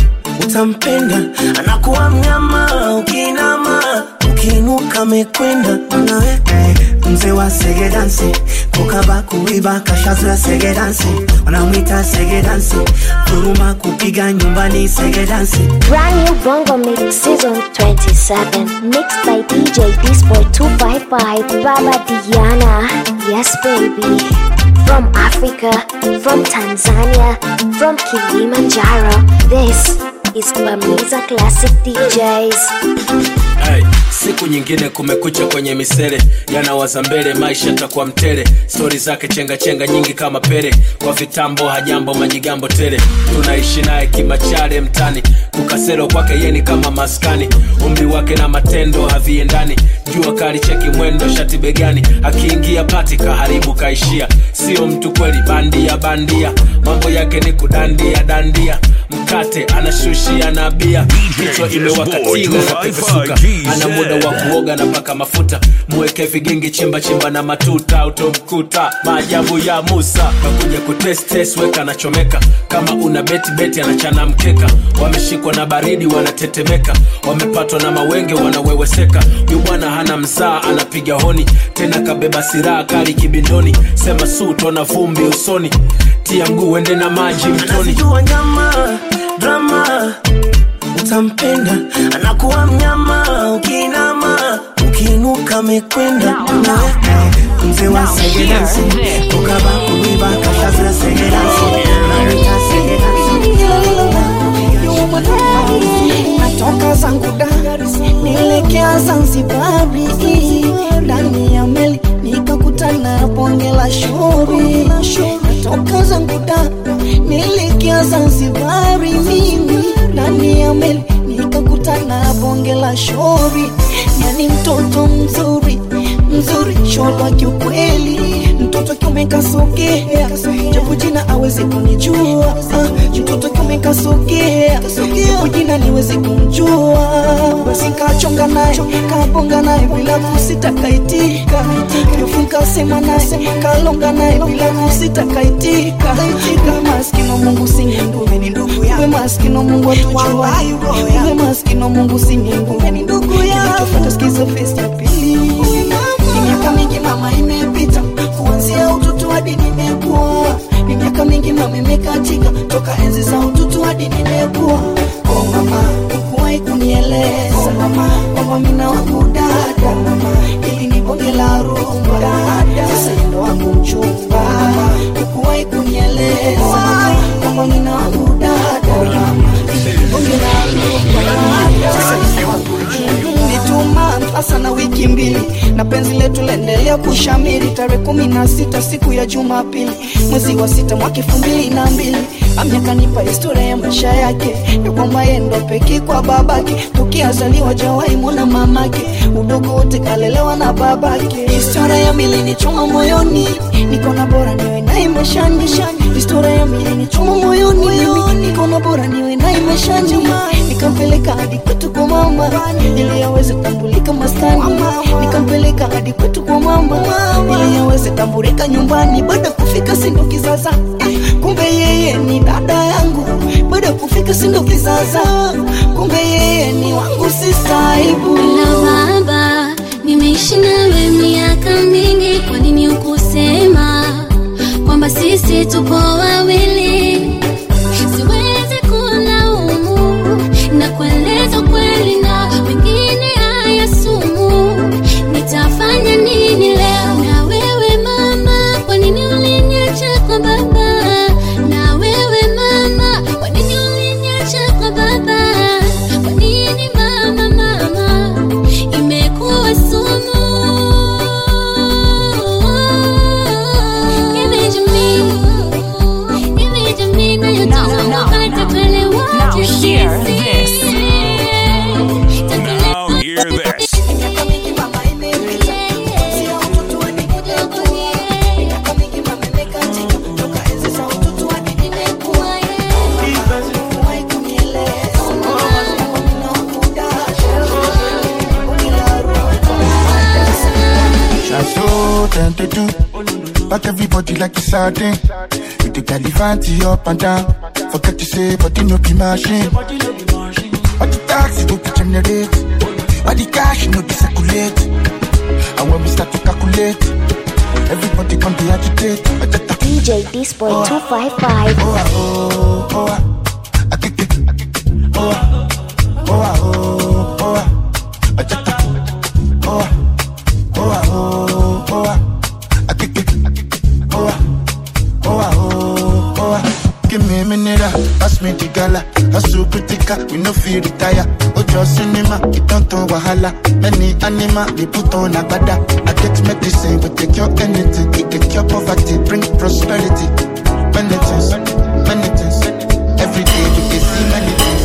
Speaker 5: utampenda, anakuwa mnyama. Ukinama, ukiinuka mekwenda nawe. Mzee wa sege dansi, kukaba kuiba kashazoya sege dansi. Wanamwita sege dansi, kuruma kupiga nyumbani sege dansi.
Speaker 3: Brand new Bongo Mix Season twenty-seven, mixed by D J Disboy two five five, Baba Diana. Yes baby, from Africa, from Tanzania, from Kilimanjaro. This is Bamiza Classic D Js.
Speaker 18: Hey, siku nyingine kumekucha kwenye misele, yanawaza mbele maisha takuwa mtele. Story zake chenga chenga nyingi kama pere, kwa vitambo hajambo majigambo tele. Tunaishi naye kimachare mtani, kukasero kwake yeni kama maskani. Umri wake na matendo haviendani, jua kali cheki mwendo shati begani. Akiingia pati kaharibu kaishia, sio mtu kweli bandia bandia. Mambo yake ni kudandia dandia, mkate anashushia na bia. Kichwa imewakatinga na pepesuka, ana muda wa kuoga na paka mafuta. Mweke vigingi chimba chimba na matuta, utomkuta maajabu ya Musa. Bakuja kutest test weka na chomeka, kama una beti beti anachana mkeka. Wameshikwa na baridi wanatetemeka, wamepatwa na mawenge wanaweweseka. Yu bwana hana mzaa anapiga honi, tena kabeba silaha kali kibindoni. Sema suto na vumbi usoni, tia mguu wende na maji mtoni.
Speaker 5: Anazijua nyama, drama, utampenda, anakuwa mnyama. Ukinama, ukiinuka mekwenda nawe. Mzee wa sege dansi, kukaba kuiba kashazoya sege dansi. Wanamwita sege dansi.
Speaker 12: Natoka zangu Dar, nilekea Zanzibar, ndani ya meli nikakutana na bonge la shori. Natoka zangu Dar, nilekea Zanzibar, mimi ndani ya meli nikakutana na bonge la shori. Yani mtoto mzuri mzuri, shorwa kiukweli, mtoto kiume kasogea, japo jina aweze kunijua. Mtoto kiume kasogea, japo jina niweze kumjua. Basi kachonga naye, kabonga naye bila kusita kaitika. Yofunka sema naye, kalonga naye bila kusita kaitika. Maskino Mungu sini ndugu, ni ndugu yangu. Maskino Mungu atujua, wewe maskino Mungu sini ndugu, ni ndugu yangu. Kinachofuata sikiza face ya pili. Ni miaka mingi mama imepita, kuanzia utoto hadi nimekuwa. Ni miaka mingi mama imekatika, toka enzi za utoto hadi nimekuwa. Oh mama, ukuwahi kunieleza mama, kwamba mimi na wangu dada, ili ni bonge la rumba, sasa ndo wangu mchumba.
Speaker 19: na penzi letu laendelea kushamiri. Tarehe kumi na sita siku ya Jumapili, mwezi wa sita mwaka elfu mbili na mbili, amekanipa historia ya maisha yake, ya kwamba yeye ndo pekee kwa babake, tukiazaliwa jawai mwana mamake, udogo wote kalelewa na babake. Historia ya mili ni choma moyoni, niko na bora niwe naye maishani. Historia ya mili ni choma moyoni, niko na bora niwe naye maishani. Nikampeleka hadi kwetu kwa mama ili aweze tambulika maskani, nikampeleka hadi kwetu kwa mama ili aweze tambulika nyumbani. Baada kufika sindo kizaza, kumbe yeye ni dada yangu. Baada kufika sindo kizaza, kumbe yeye ni wangu, si saibu.
Speaker 6: La baba, nimeishi nawe miaka mingi, kwa nini ukusema kwamba sisi tupo wawili? Siwezi kulaumu na kueleza kweli, na wengine haya sumu. Nitafanya nini leo? Na wewe mama, kwa nini uliniacha kwa baba? Na wewe mama, kwa nini uliniacha kwa baba? Kwa nini mama, mama, imekuwa sumu? Give it to me, give it to me. Now you
Speaker 1: Now, now, now hear this.
Speaker 2: Now hear this.
Speaker 15: So then to do, but everybody like a sardine. You take a levanti up and down. Forget to say, but you know be machine. But the taxi go to generate, but the cash no be circulate. And when we start to calculate, everybody come to agitate.
Speaker 3: D J Disboy two five five.
Speaker 15: Oh oh oh oh, I kick it. Oh oh oh oh, I check it. Oh oh oh oh, I kick it. Oh oh oh oh, give me a minute, pass me the gala. I so critical, we no feel retire. Oh just cinema, it don't to wahala. Many animal, they put on a bada. I get medicine, but take your anything. It take your poverty, bring prosperity. Many things, many things. Every day you can see many things.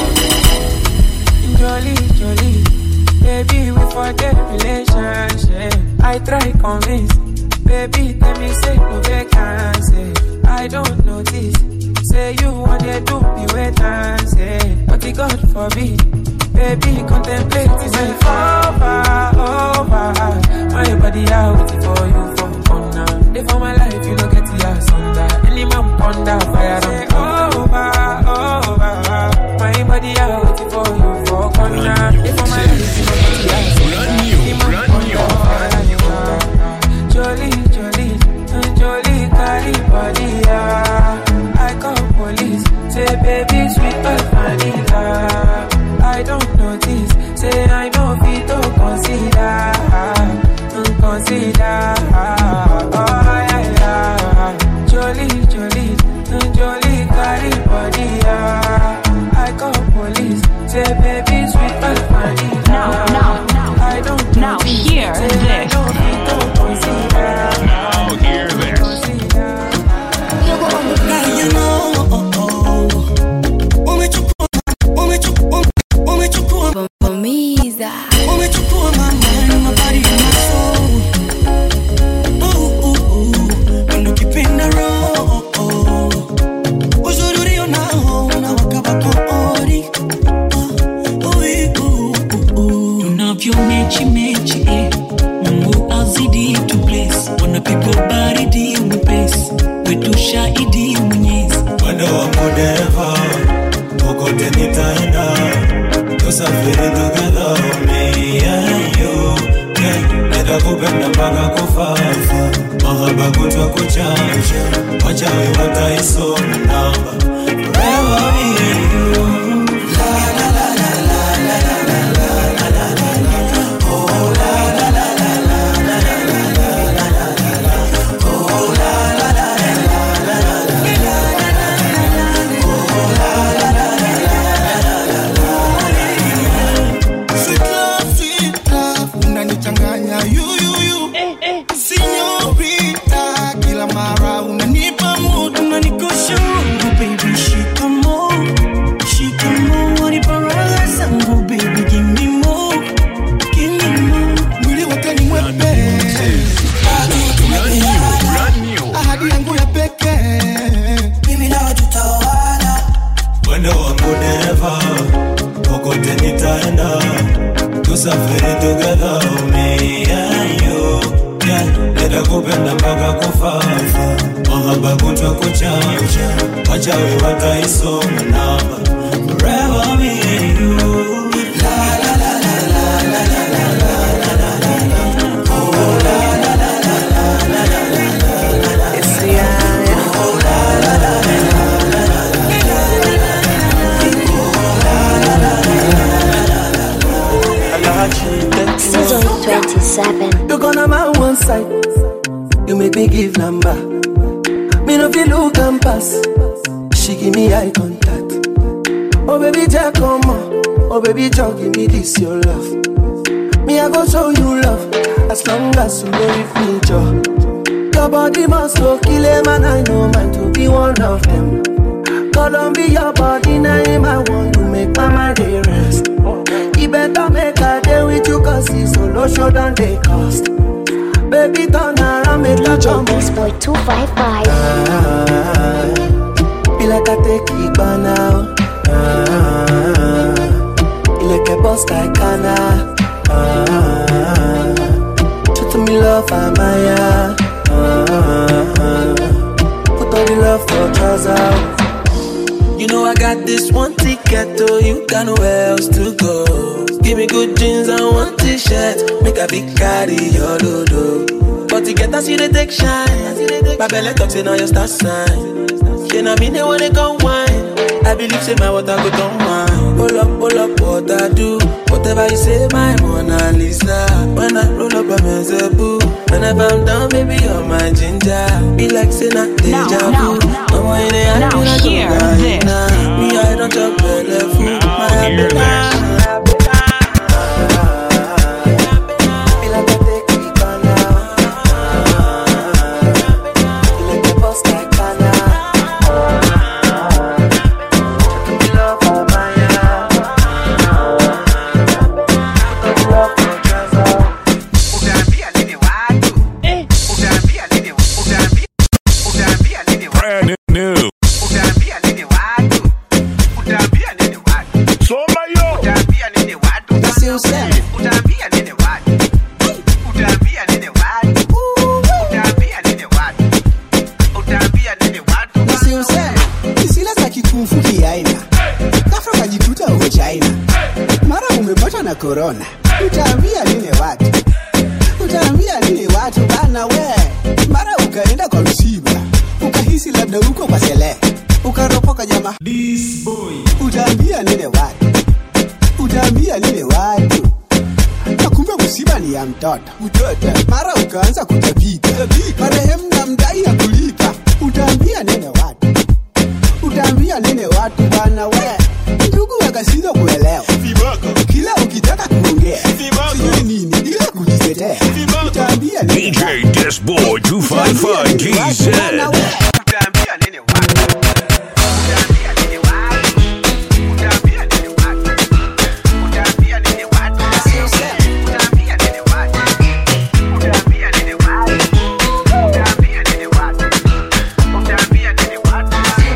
Speaker 20: Jolly, jolly, baby, we forget relationship. I try convince, baby, tell me say no vacancy. I don't notice, say you wanna do me wait and say, but the God forbid, baby, contemplate is like over, over. My body out for you for honor. If for my life you don't get the ass under, any man ponder fire and over, over. My body out for you for honor. If for my life you don't get the ass under, any man ponder fire and over. Jolly, jolly, jolly, carry body, yeah. I call police, say baby sweet but vanilla. I don't notice, say I know fit to consider, consider. Oh yeah yeah, jolly jolly, jolly carry body, yeah. I call police, say baby sweet but vanilla.
Speaker 1: Now, now, now,
Speaker 20: I don't
Speaker 1: now
Speaker 20: notice,
Speaker 1: hear
Speaker 20: say
Speaker 1: this.
Speaker 20: I know fit to consider.
Speaker 2: Now hear this.
Speaker 5: Now you know, oh, oh. Umechukua, umechukua, umechukua,
Speaker 7: Pomiza.
Speaker 5: umechukua my mind, my body and my soul. Ooh, ooh, ooh, ndo kipenda roho. Uzuri ulionao unawaka ori. Ui, ooh, ooh, ooh. Tunavyo mechi mechi, eh. Mungu azidi to bless. Wanapigwa baridi umepesi. Wetu shahidi mwenyezi.
Speaker 21: Mwendo wangu dereva, kokote nitaenda. Tusafiri together, me and you. Yeah, nitakupenda mpaka kufafa. Mahaba kutwa kuchanja, wachawi wataisoma namba. Forever me and you. La la la la la la la la la la la la. Oh la la la la la la la la la la la. Oh la la la la la la la la.
Speaker 15: Sweet love, sweet love, unanichanganya you
Speaker 21: wendo wangu dereva, kokote nitaenda, tusafiri together, me and you, yeah. Nitakupenda mpaka kufa, mahaba kutwa kuchacha, wachawi wataisoma namba, forever me and you. La la la la la la la la la la la la. Oh la la la la la la la la la la. It's the oh la la la la la la la.
Speaker 3: Season twenty-seven.
Speaker 5: You gonna my one side. You make me give number. Me no feel look and pass. She give me eye contact. Oh baby, Jack, come on. Oh baby, Jack, give me this your love. Me I go show you love as long as you know with me, Joe. Your body must go kill him, and I know mine to be one of them. God don't be your body, now him I want to make my mind rest. He better make a day with you, cause he's solo show than they cost. Baby, turn around, make that jump.
Speaker 3: D J Disboy two five five.
Speaker 5: Ah, be like I take it by now. Ah, be like a boss like Anna. Ah, show to me love, I'm Maya. Ah, put all the love for trousers. You know I got this one ticket to you, got nowhere else to go. Give me good jeans and one t-shirt, make a big carry your dodo. But to get us, you they take shine. My belly talks in all your star sign. Then I mean they wanna go wine. I believe say my water go down wine. Pull up, pull up, what I do. Whatever you say, my Mona Lisa. When I roll up, I'm a boo. When I bound down, baby, you're my ginger. Be like say not deja vu.
Speaker 1: Now, now, now, now hear this.
Speaker 5: Me, I don't talk belly food. My happiness.
Speaker 4: Corona. Utaambia nini watu? Utaambia nini watu bana we? Mara ukaenda kwa msiba, ukahisi labda uko kwa sele, ukaropoka jamaa. This boy. Utaambia nini watu? Utaambia nini watu? Nakumbe msiba ni ya mtoto. Mtoto. Mara ukaanza kutapika. Marehemu na mdai ya kulipa. Utaambia nini watu? Utaambia nini watu bana we? Ndugu wakashindwa kuelewa. Viboko. Kila ukitaka kuongea. Viboko. Sijui nini ila kujitetea. Utaambia nini?
Speaker 2: D J Disboy two five five G Z.
Speaker 4: Utaambia nini watu? Utaambia nini watu? Utaambia nini watu? Utaambia nini watu? Utaambia nini watu? Utaambia nini watu? Utaambia nini watu? Utaambia nini watu?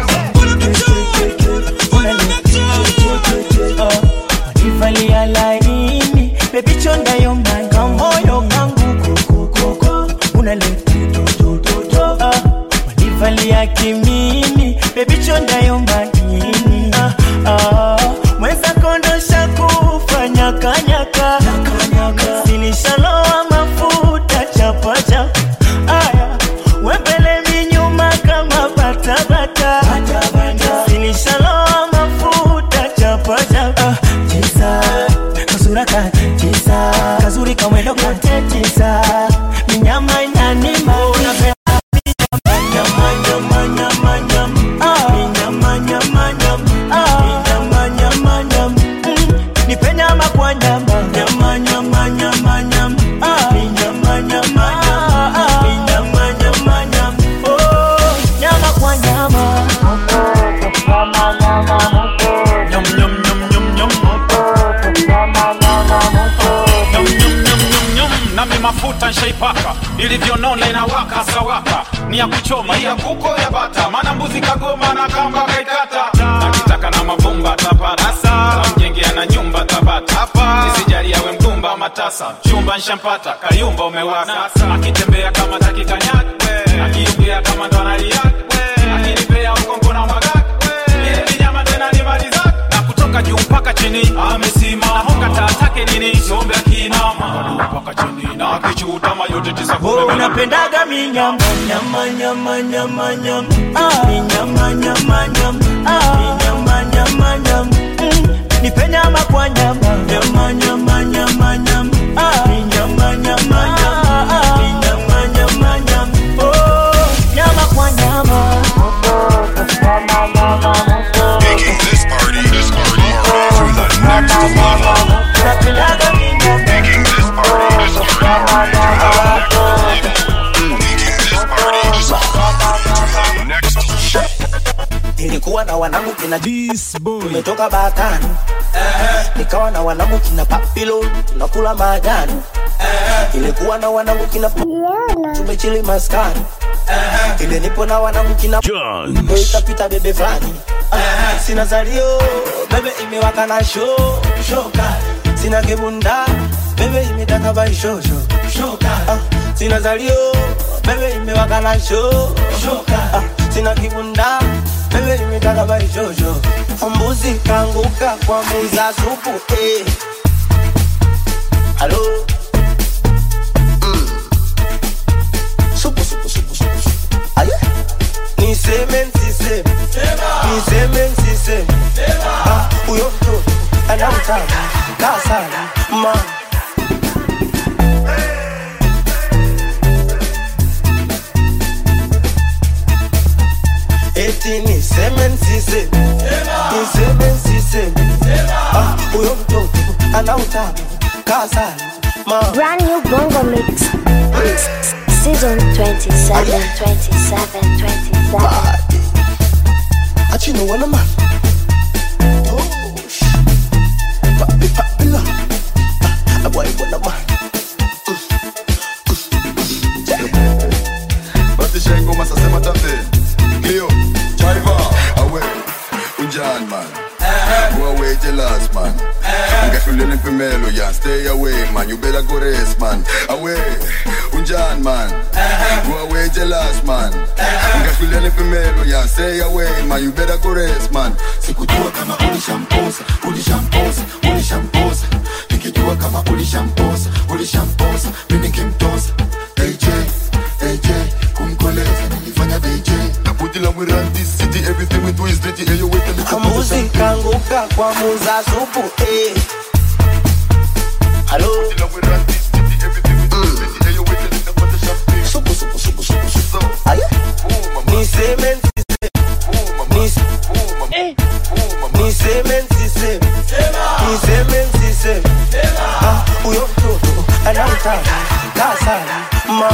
Speaker 5: Nivalia laini, baby chonda yo manga moyo kangu koko unaleta toto ah. Nivalia kimini, baby chonda yo mangini ah ah. Mweza kondosha kufanya kanyaka kanyaka, sinishaloa mafuta chapa chapa aya. Wembele minyuma kama bata bata bata, sinishaloa mafuta chapa chapa. Kasuraka chisa, kazuri kamwendo kate chisa, minyama inanima nyama nyama nyama nyama ah nyama nyama nyama ah nyama nyama nyama nipe nyama kwa nyama nyama nyama nyama nyama ah nyama nyama ah nyama nyama nyama oh nyama kwa nyama nyama nyama nyam nyam nyam nyam nyam
Speaker 8: nami mafuta nshaipaka ilivyonona inawaka sawaka, ni ya kuchoma ya kuko ya bata, mana mbuzi kagoma na kamba kaikata, nakitaka na mafuta tasa, chumba nshampata, kayumba umewaka. Akitembea kama takikanyaka, akiongea kama ndo analiaka, akinipea ukongo na magaka, ile vinyama tena ni mali zake. Na kutoka juu mpaka chini amesimama, honga tatake nini sombe akinama mpaka chini na akichutama yote tisa kumbe.
Speaker 5: Unapendaga minyama nyama nyama nyama nyama ah minyama nyama nyama ah minyama nyama nyama nipe nyama kwa nyama nyama nyama nyama nyama ah minyama nyama nyama minyama nyama nyama oh nyama kwa nyama.
Speaker 2: Taking this party, this party to the next level. Taking this party, this party to the next level.
Speaker 5: Nilikuwa na wanangu kina this boy umetoka Bakani eh, nikawa na wanangu kina Papilo tunakula majani eh, ilikuwa na wanangu kina tumechili maskani eh, ile nipo na wanangu kina John ikapita bebe flani eh, sina zalio bebe imewaka na show shoka sina kibunda bebe imetaka bai show show shoka ah, sina zalio bebe imewaka na show shoka ah, sina kibunda bebe imetaka bai jojo. Mbuzi kanguka kwa muza supu eh. Hello. Mm. Supu supu supu supu. Aye. Ni semen si sem. Ni semen si sem. Ah, uyo mtoto anamtaka kasana ma. Eti ni semen si sem. Ni semen si sem. Ah, uyo mtoto anautaka kasana ma.
Speaker 3: Brand new bongo mix. Season twenty-seven, twenty-seven, twenty-seven.
Speaker 5: Achino wana man. Tosh. Papi papi la. Aboy wana man.
Speaker 9: Bati shengo masasema tape. Cleo, Chaiva, away. Unjan man. Go away jealous man. Get feeling female, yeah. Stay away man. You better go rest man. Away. Unjan man. Go away jealous man. Get feeling female, yeah. Stay away man. You better go rest man. Sikujua kama ulishamposa, ulishamposa, ulishamposa. Nikijua kama ulishamposa, ulishamposa. Mimi nikimtosa. A J, A J, kumkoleza nilifanya D J. Kaputila we run this city, everything we do is dirty. Hey, you wait till it's
Speaker 5: Mbuzi kanguka kwa muza supu eh. Hello.
Speaker 9: Kaputila we run this city, everything we do is dirty. Hey, you wait till it's the champagne.
Speaker 5: Supu supu supu supu supu. Aye. Ni semen si sem. Ni eh. Ni semen si sem. Ni semen si sem. Ah, uyo mtoto anamtaka kasana ma.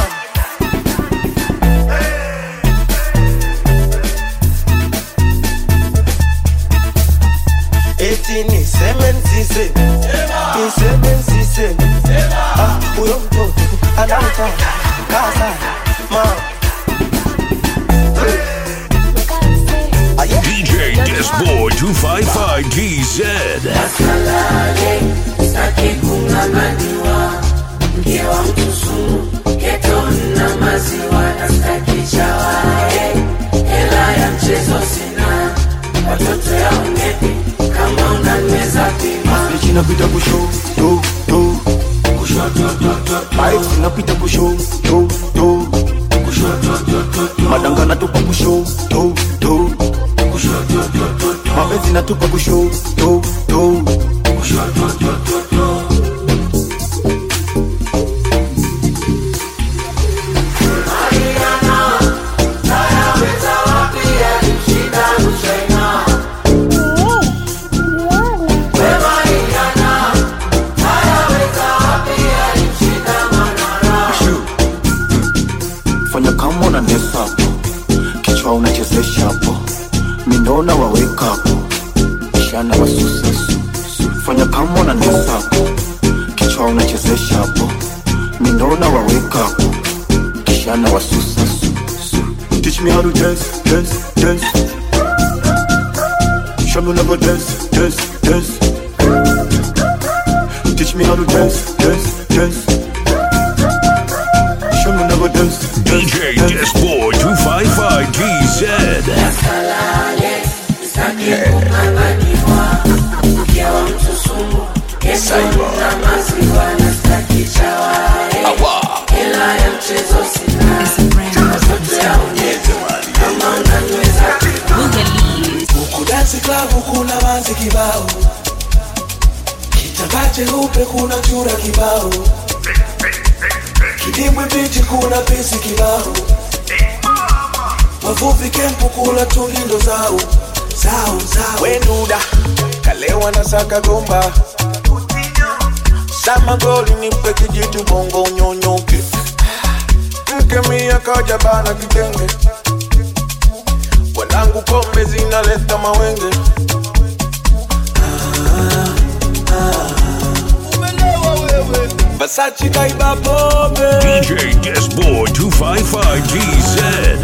Speaker 5: Eti ni semen si sem. Ni semen si sem. Ah, uyo mtoto anamtaka kasana ma.
Speaker 2: D J Disboy two fifty-five T Z.
Speaker 22: Masalale, staki kung'ang'aniwa, mke wa mtu sumu, geto na maziwa na staki chawae, hela ya mchezo sina, watoto ya ungepi, kama unanweza pima.
Speaker 5: Mechi napita kusho, do, do,
Speaker 22: kushoto, do, do, do.
Speaker 5: Bikes napita kusho, do, do,
Speaker 22: kushoto, do, do, do.
Speaker 5: madanga natupa kusho, do, do,
Speaker 22: kushoto, do, do, do.
Speaker 5: mapenzi natupa kusho, do, do,
Speaker 22: kushoto, do, do, do.
Speaker 5: fanya kama unanesa hapo, kichwa unachezesha hapo, mindona waweka hapo, shana wasusa su. Fanya kama unanesa hapo, kichwa unachezesha hapo, mindona waweka hapo, kishana wasusa su, su. Teach me how to dance, dance, dance. Show me love dance, dance, dance.
Speaker 21: teach me how to dance, dance, dance. Show me never dance.
Speaker 2: D J Disboy two five five G Z.
Speaker 21: Dance club kuna manzi kibao, kitakache upe kuna chura kibao, kidimbwi bichi kuna pisi kibao, mavuvi kempu kuna tungindo zao zao zao. Wenuda kalewa na saka gomba, sama goli nipe kijitu bongo unyonyoke, mke mia kaja bana kitenge, wanangu pombe zinaleta mawenge. Versace kaiba pombe,
Speaker 2: D J Disboy two five five G Z.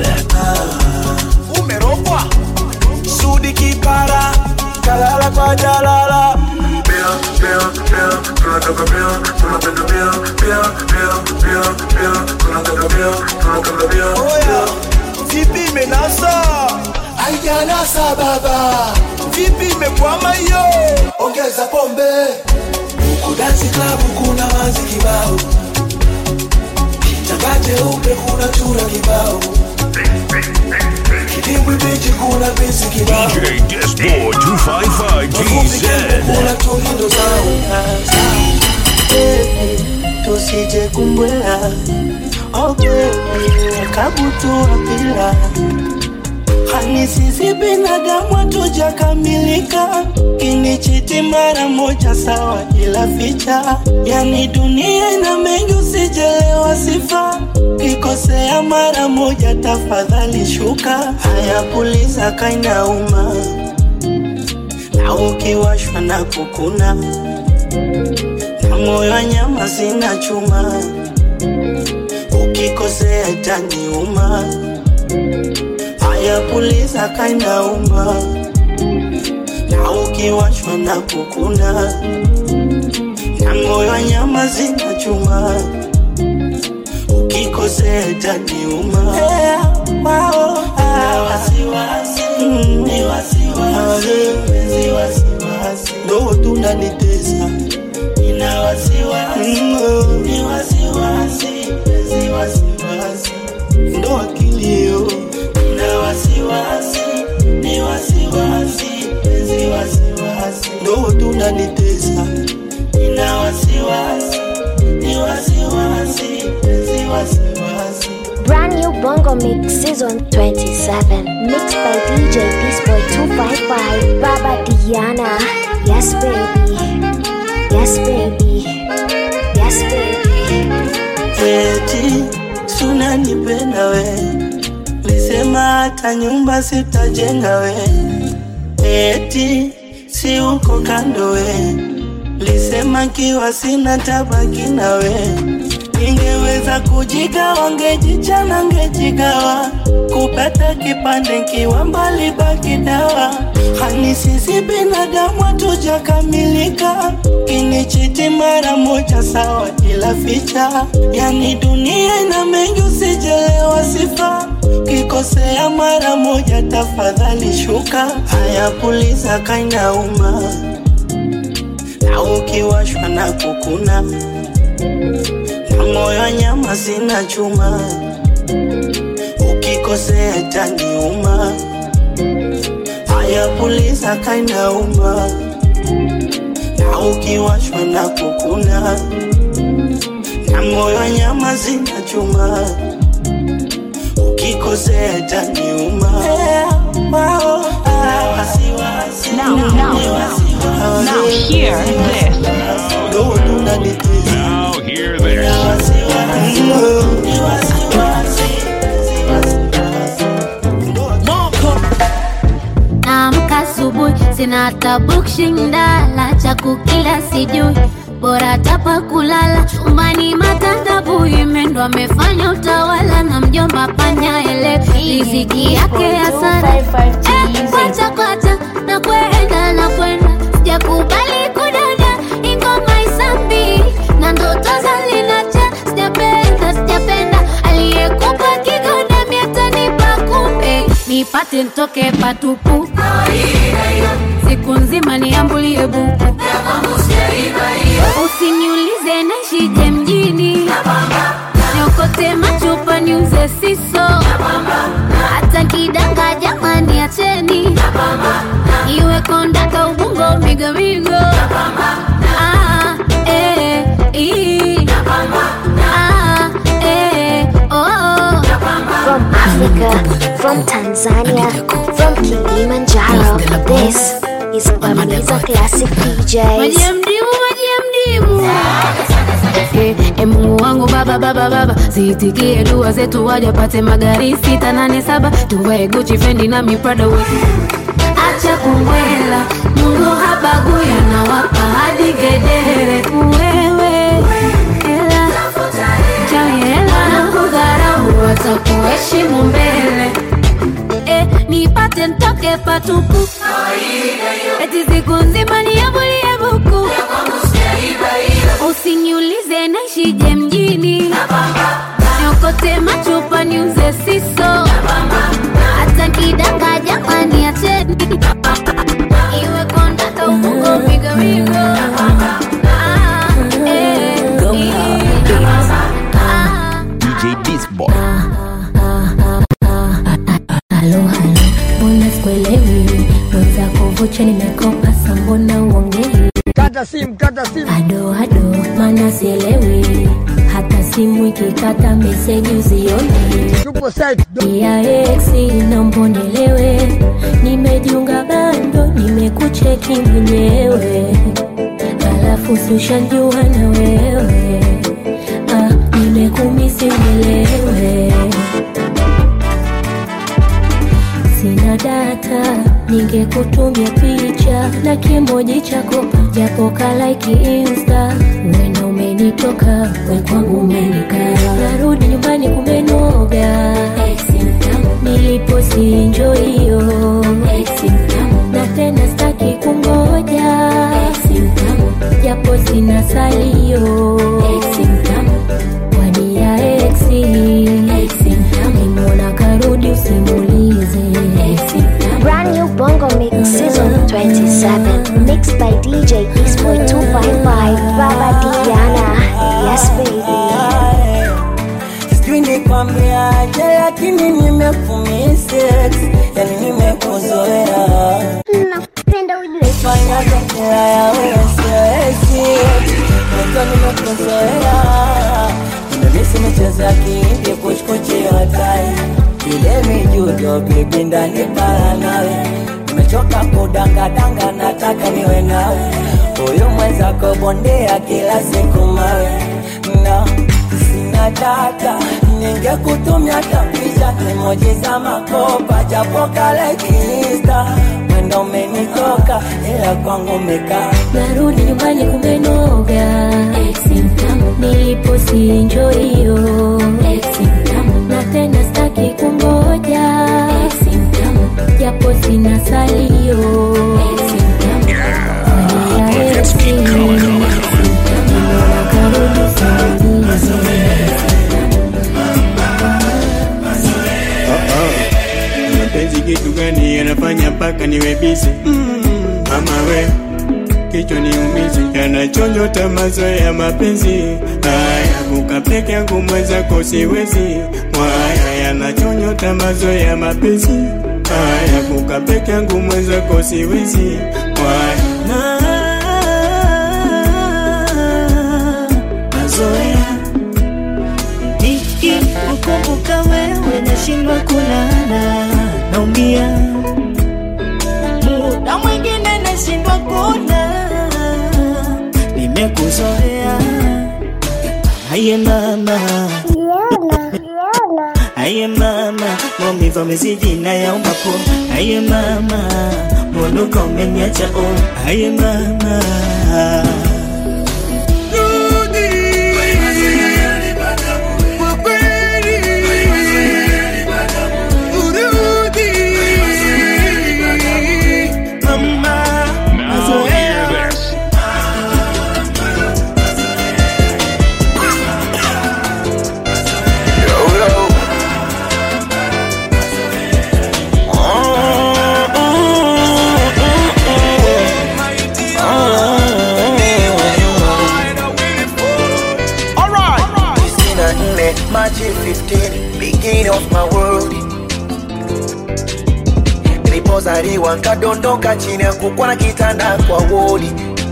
Speaker 21: Umerogwa Sudi kipara kalala kwa jalala. Bia, bia, bia, tunataka bia, tunapenda bia, bia, bia, bia, bia, tunataka bia, tunataka bia. Oya, vipi menasa? Aijanasa baba. Vipi mekwama yo? Ongeza pombe. Huku dance club kuna manzi kibao, kitakache upe kuna chura kibao, kidimbwi bichi kuna pisi kibao.
Speaker 2: D J Disboy two five five G Z.
Speaker 21: Kuna tungindo zao tusije kumbwela. Oh baby, kabutu apila. Hani sisi binadamu hatujakamilika, kinichiti mara moja sawa ila ficha. Yani dunia ina mengi usijelewa sifa, kikosea mara moja tafadhali shuka. Haya puliza kaina uma, na ukiwashwa na kukuna, na moyo nyama sina chuma, ukikosea tani uma. Haya puliza kaina uma, na ukiwashwa na kukuna, na moyo nyama zina chuma, ukikosea tani uma. Hey, wow, ah, wasiwasi, mm, ni wasiwasi, ni wasiwasi, ndo tunanitesa. Nina wasiwasi, mm, ni wasiwasi, ni wasiwasi, ndo akilio. Nina wasiwasi, ni wasiwasi, ni wasiwasi, ndo tunanitesa. Nina wasiwasi, ni wasiwasi, ni wasiwasi.
Speaker 3: Brand new Bongo Mix Season twenty-seven, mixed by D J Disboy two five five, Baba Diana. Yes baby, yes baby, yes baby.
Speaker 21: Eti suna nipenda we, lisema hata nyumba sitajenga we. Eti si uko kando we, lisema kiwa sina tabaki na we. Ningeweza kujigawa, ngejichana ngejigawa, kupata kipande kiwa mbali baki dawa. Hani sisi binadamu hatujakamilika, kinichiti mara moja sawa ila ficha. Yani dunia ina mengi usijelewa sifa, kikosea mara moja tafadhali shuka. Haya puliza kaina uma, na ukiwashwa na kukuna, na moyo nyama sina chuma, ukikosea tani uma. Haya puliza kaina uma, na ukiwashwa na kukuna, na moyo nyama sina chuma, ukikosea tani uma. Hey, wow, ah, wasiwasi,
Speaker 1: Now, now, now, now hear this.
Speaker 2: Now hear this.
Speaker 6: Naamka asubuhi sina hata bukshindala, cha kukila sijui, bora tapa kulala. Chumbani matandabu imendo amefanya utawala, na mjomba panya ele riziki yake ya sana. Eh, kwacha kwacha na kwenda na kwenda, sijakubali kudada ingoma isambi nipate ntoke patupu. Siku nzima niambulie buku. Usiniulize naishije mjini. Niokote machupa niuze siso. Hata kidanga jamani acheni. Iwe kondaka ubungo migo migo. Ah, eh, eh. Ah, eh, oh.
Speaker 3: From Africa, from Tanzania, from Kilimanjaro, this is Bamiza Classic D Js.
Speaker 6: Maji mdimu, maji mdimu. Eh, eh, Mungu wangu baba baba baba, siitikie dua zetu waje pate magari sita nane saba, tuvae Gucci Fendi na mi Prada we. Acha kumwela, Mungu habagui anawapa hadi gedere. Wewe hela, chawi hela na kudharau watakuheshimu mbele. Eh, nipate ntoke patupu. Eti siku nzima niambulie buku. Usiniulize naishije mjini. Niokote machupa niuze siso. Hata kidanga jamani acheni. Iwe kondaka ubungo migo migo. Ah, eh,
Speaker 11: D J This Boy.
Speaker 14: Halo halo, mbona sikuelewi? Mwenza kuvucha nimekopa sambona uongei.
Speaker 10: Kata simu, kata simu.
Speaker 14: Ado ado, mana sielewi. Hata simu ikikata meseji usione.
Speaker 10: Super site.
Speaker 14: Ya exi naombonelewe. Nimejiunga bando, nimekucheki mwenyewe. Alafu sushanjua na wewe. Ah, nimekumisi uelewe. Sina data, ningekutumia picha na kimoji chako japo ka like Insta. Wena umenitoka, we kwangu umenikaa. Narudi nyumbani kumenoga. Nilipo si enjoy hiyo. Na tena staki kungoja. Japo sina salio. Wadi ya exi. Nimona karudi usimulize.
Speaker 3: Brand new Bongo Mix Season twenty-seven, mixed by D J This Boy two five five, Baba Diana. Yes baby.
Speaker 5: Sijui nikwambiaje lakini nimekumisex. Yani nimekuzoea.
Speaker 3: Napenda ujue.
Speaker 5: Fanya kila ya wesi. Ndio nimekuzoea. Nimemisi michezo ya kiimbi kuchkuchi watai. Ile mijudo bibi ndani para nawe. Nimechoka kudanga danga nataka niwe nawe. Huyu mwenzako bondea kila siku mawe. Na sina data ningekutumia tapisha emoji za makopa japo kale Insta. Mwendo umenitoka ila kwangu umekaa.
Speaker 14: Narudi nyumbani kumenoga. Nilipo si enjoy hiyo. Na tena staki kungoja. Japo sina salio.
Speaker 2: Let's keep coming, coming,
Speaker 21: Mapenzi kitu gani yanafanya paka niwe busy? Mama we kichwa niumizi, yanachonyota mazoea mapenzi. Haya kuka peke yangu mwenzako siwezi. Haya yanachonyota mazoea mapenzi. Haya kuka peke yangu mwenzako siwezi. Haya
Speaker 5: mazoea. Niki ukumbuka wewe nashindwa kulala. Naumia. Muda mwingine nashindwa kuna. Nimekuzoea. Haye mama. Haye mama, maumivu yamezidi na yaomba po. Haye mama, mbona umeniacha oh. Haye mama.
Speaker 9: Oh.
Speaker 17: nikazaliwa nkadondoka chini ya kukwa na kitanda kwa wodi.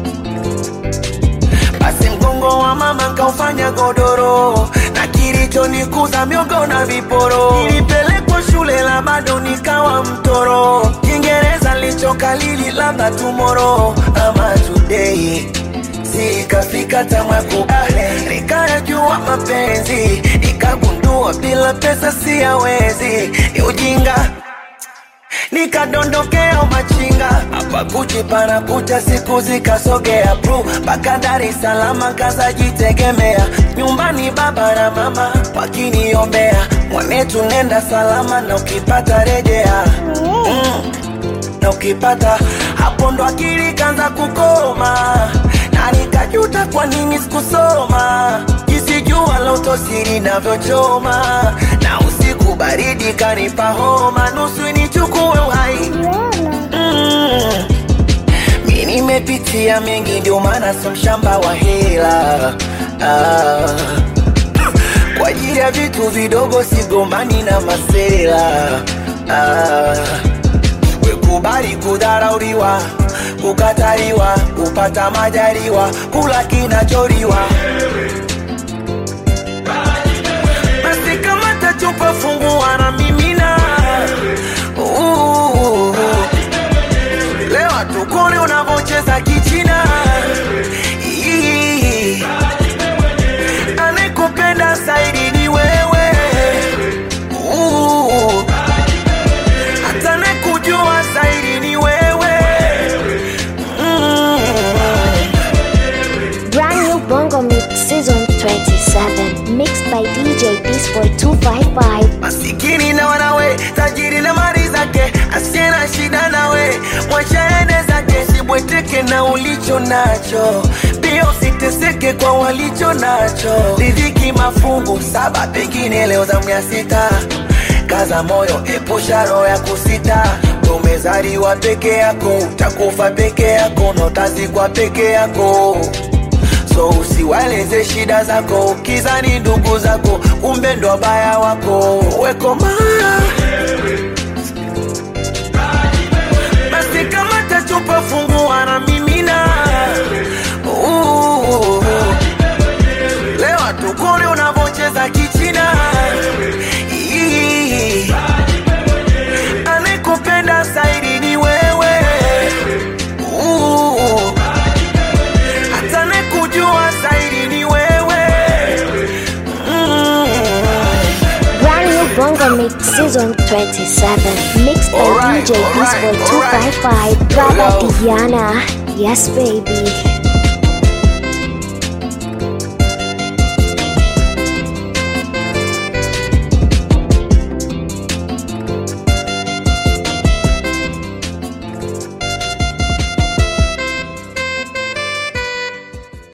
Speaker 17: Basi mgongo wa mama nkaufanya godoro, na kilichonikuza miogo na viporo. Nilipelekwa shule la bado nikawa mtoro, Kiingereza lichokalili labda tomorrow ama today. Sikafika tamaku nikayajua mapenzi, nikagundua bila pesa siyawezi. Ni ujinga nikadondokea umachinga, hapa kuchipana kucha siku zikasogea bro, mpaka Dar es Salaam kazajitegemea. Nyumbani baba na mama wakiniombea, mwanetu nenda salama na ukipata rejea. mm. Na ukipata hapo ndo akili kanza kukoma, na nikajuta kwa nini sikusoma. Jisijua loto siri navyochoma, na usiku baridi kanipa homa, nusu nichukue uhai. mm. Mi nimepitia mengi ndio maana so mshamba wa hela. ah. Kwa ajili ya vitu vidogo sigomani na masela. ah. Wekubali kudharauliwa, kukataliwa, kupata majaliwa, kula kinacholiwa. Basi kama tachupa fungua na mimina. uh, Leo tukone unavocheza kichina. Ii, anekupenda zaidi ni wewe. uh, Hata nekujua zaidi ni wewe. mm.
Speaker 3: Brand new Bongo Mix Season twenty-seven, mixed by D J Disboy two five five.
Speaker 17: Masikini na wanawe, tajiri na mali zake, asiye na shida nawe, mwachane zake. Sibweteke na ulicho nacho, pia usiteseke kwa walicho nacho. Riziki mafungu saba, pengine leo zamu ya sita. Kaza moyo, epusha roho ya kusita. Umezaliwa peke yako, utakufa peke yako, na utazikwa peke yako. So usiwaeleze shida zako, ukizani ndugu zako, kumbe ndo baya wako. Weko mara basi kama tachupa fungua na mimina. uh, Leo tukone unavocheza kichina. Ii, anekupenda zaidi ni wewe. uh, Hata nekujua zaidi ni wewe. mm.
Speaker 3: Brand new Bongo Mix Season twenty-seven, mixed by
Speaker 17: Alright,
Speaker 3: D J
Speaker 17: alright,
Speaker 3: Disboy two five five. Baba Diana, yes baby.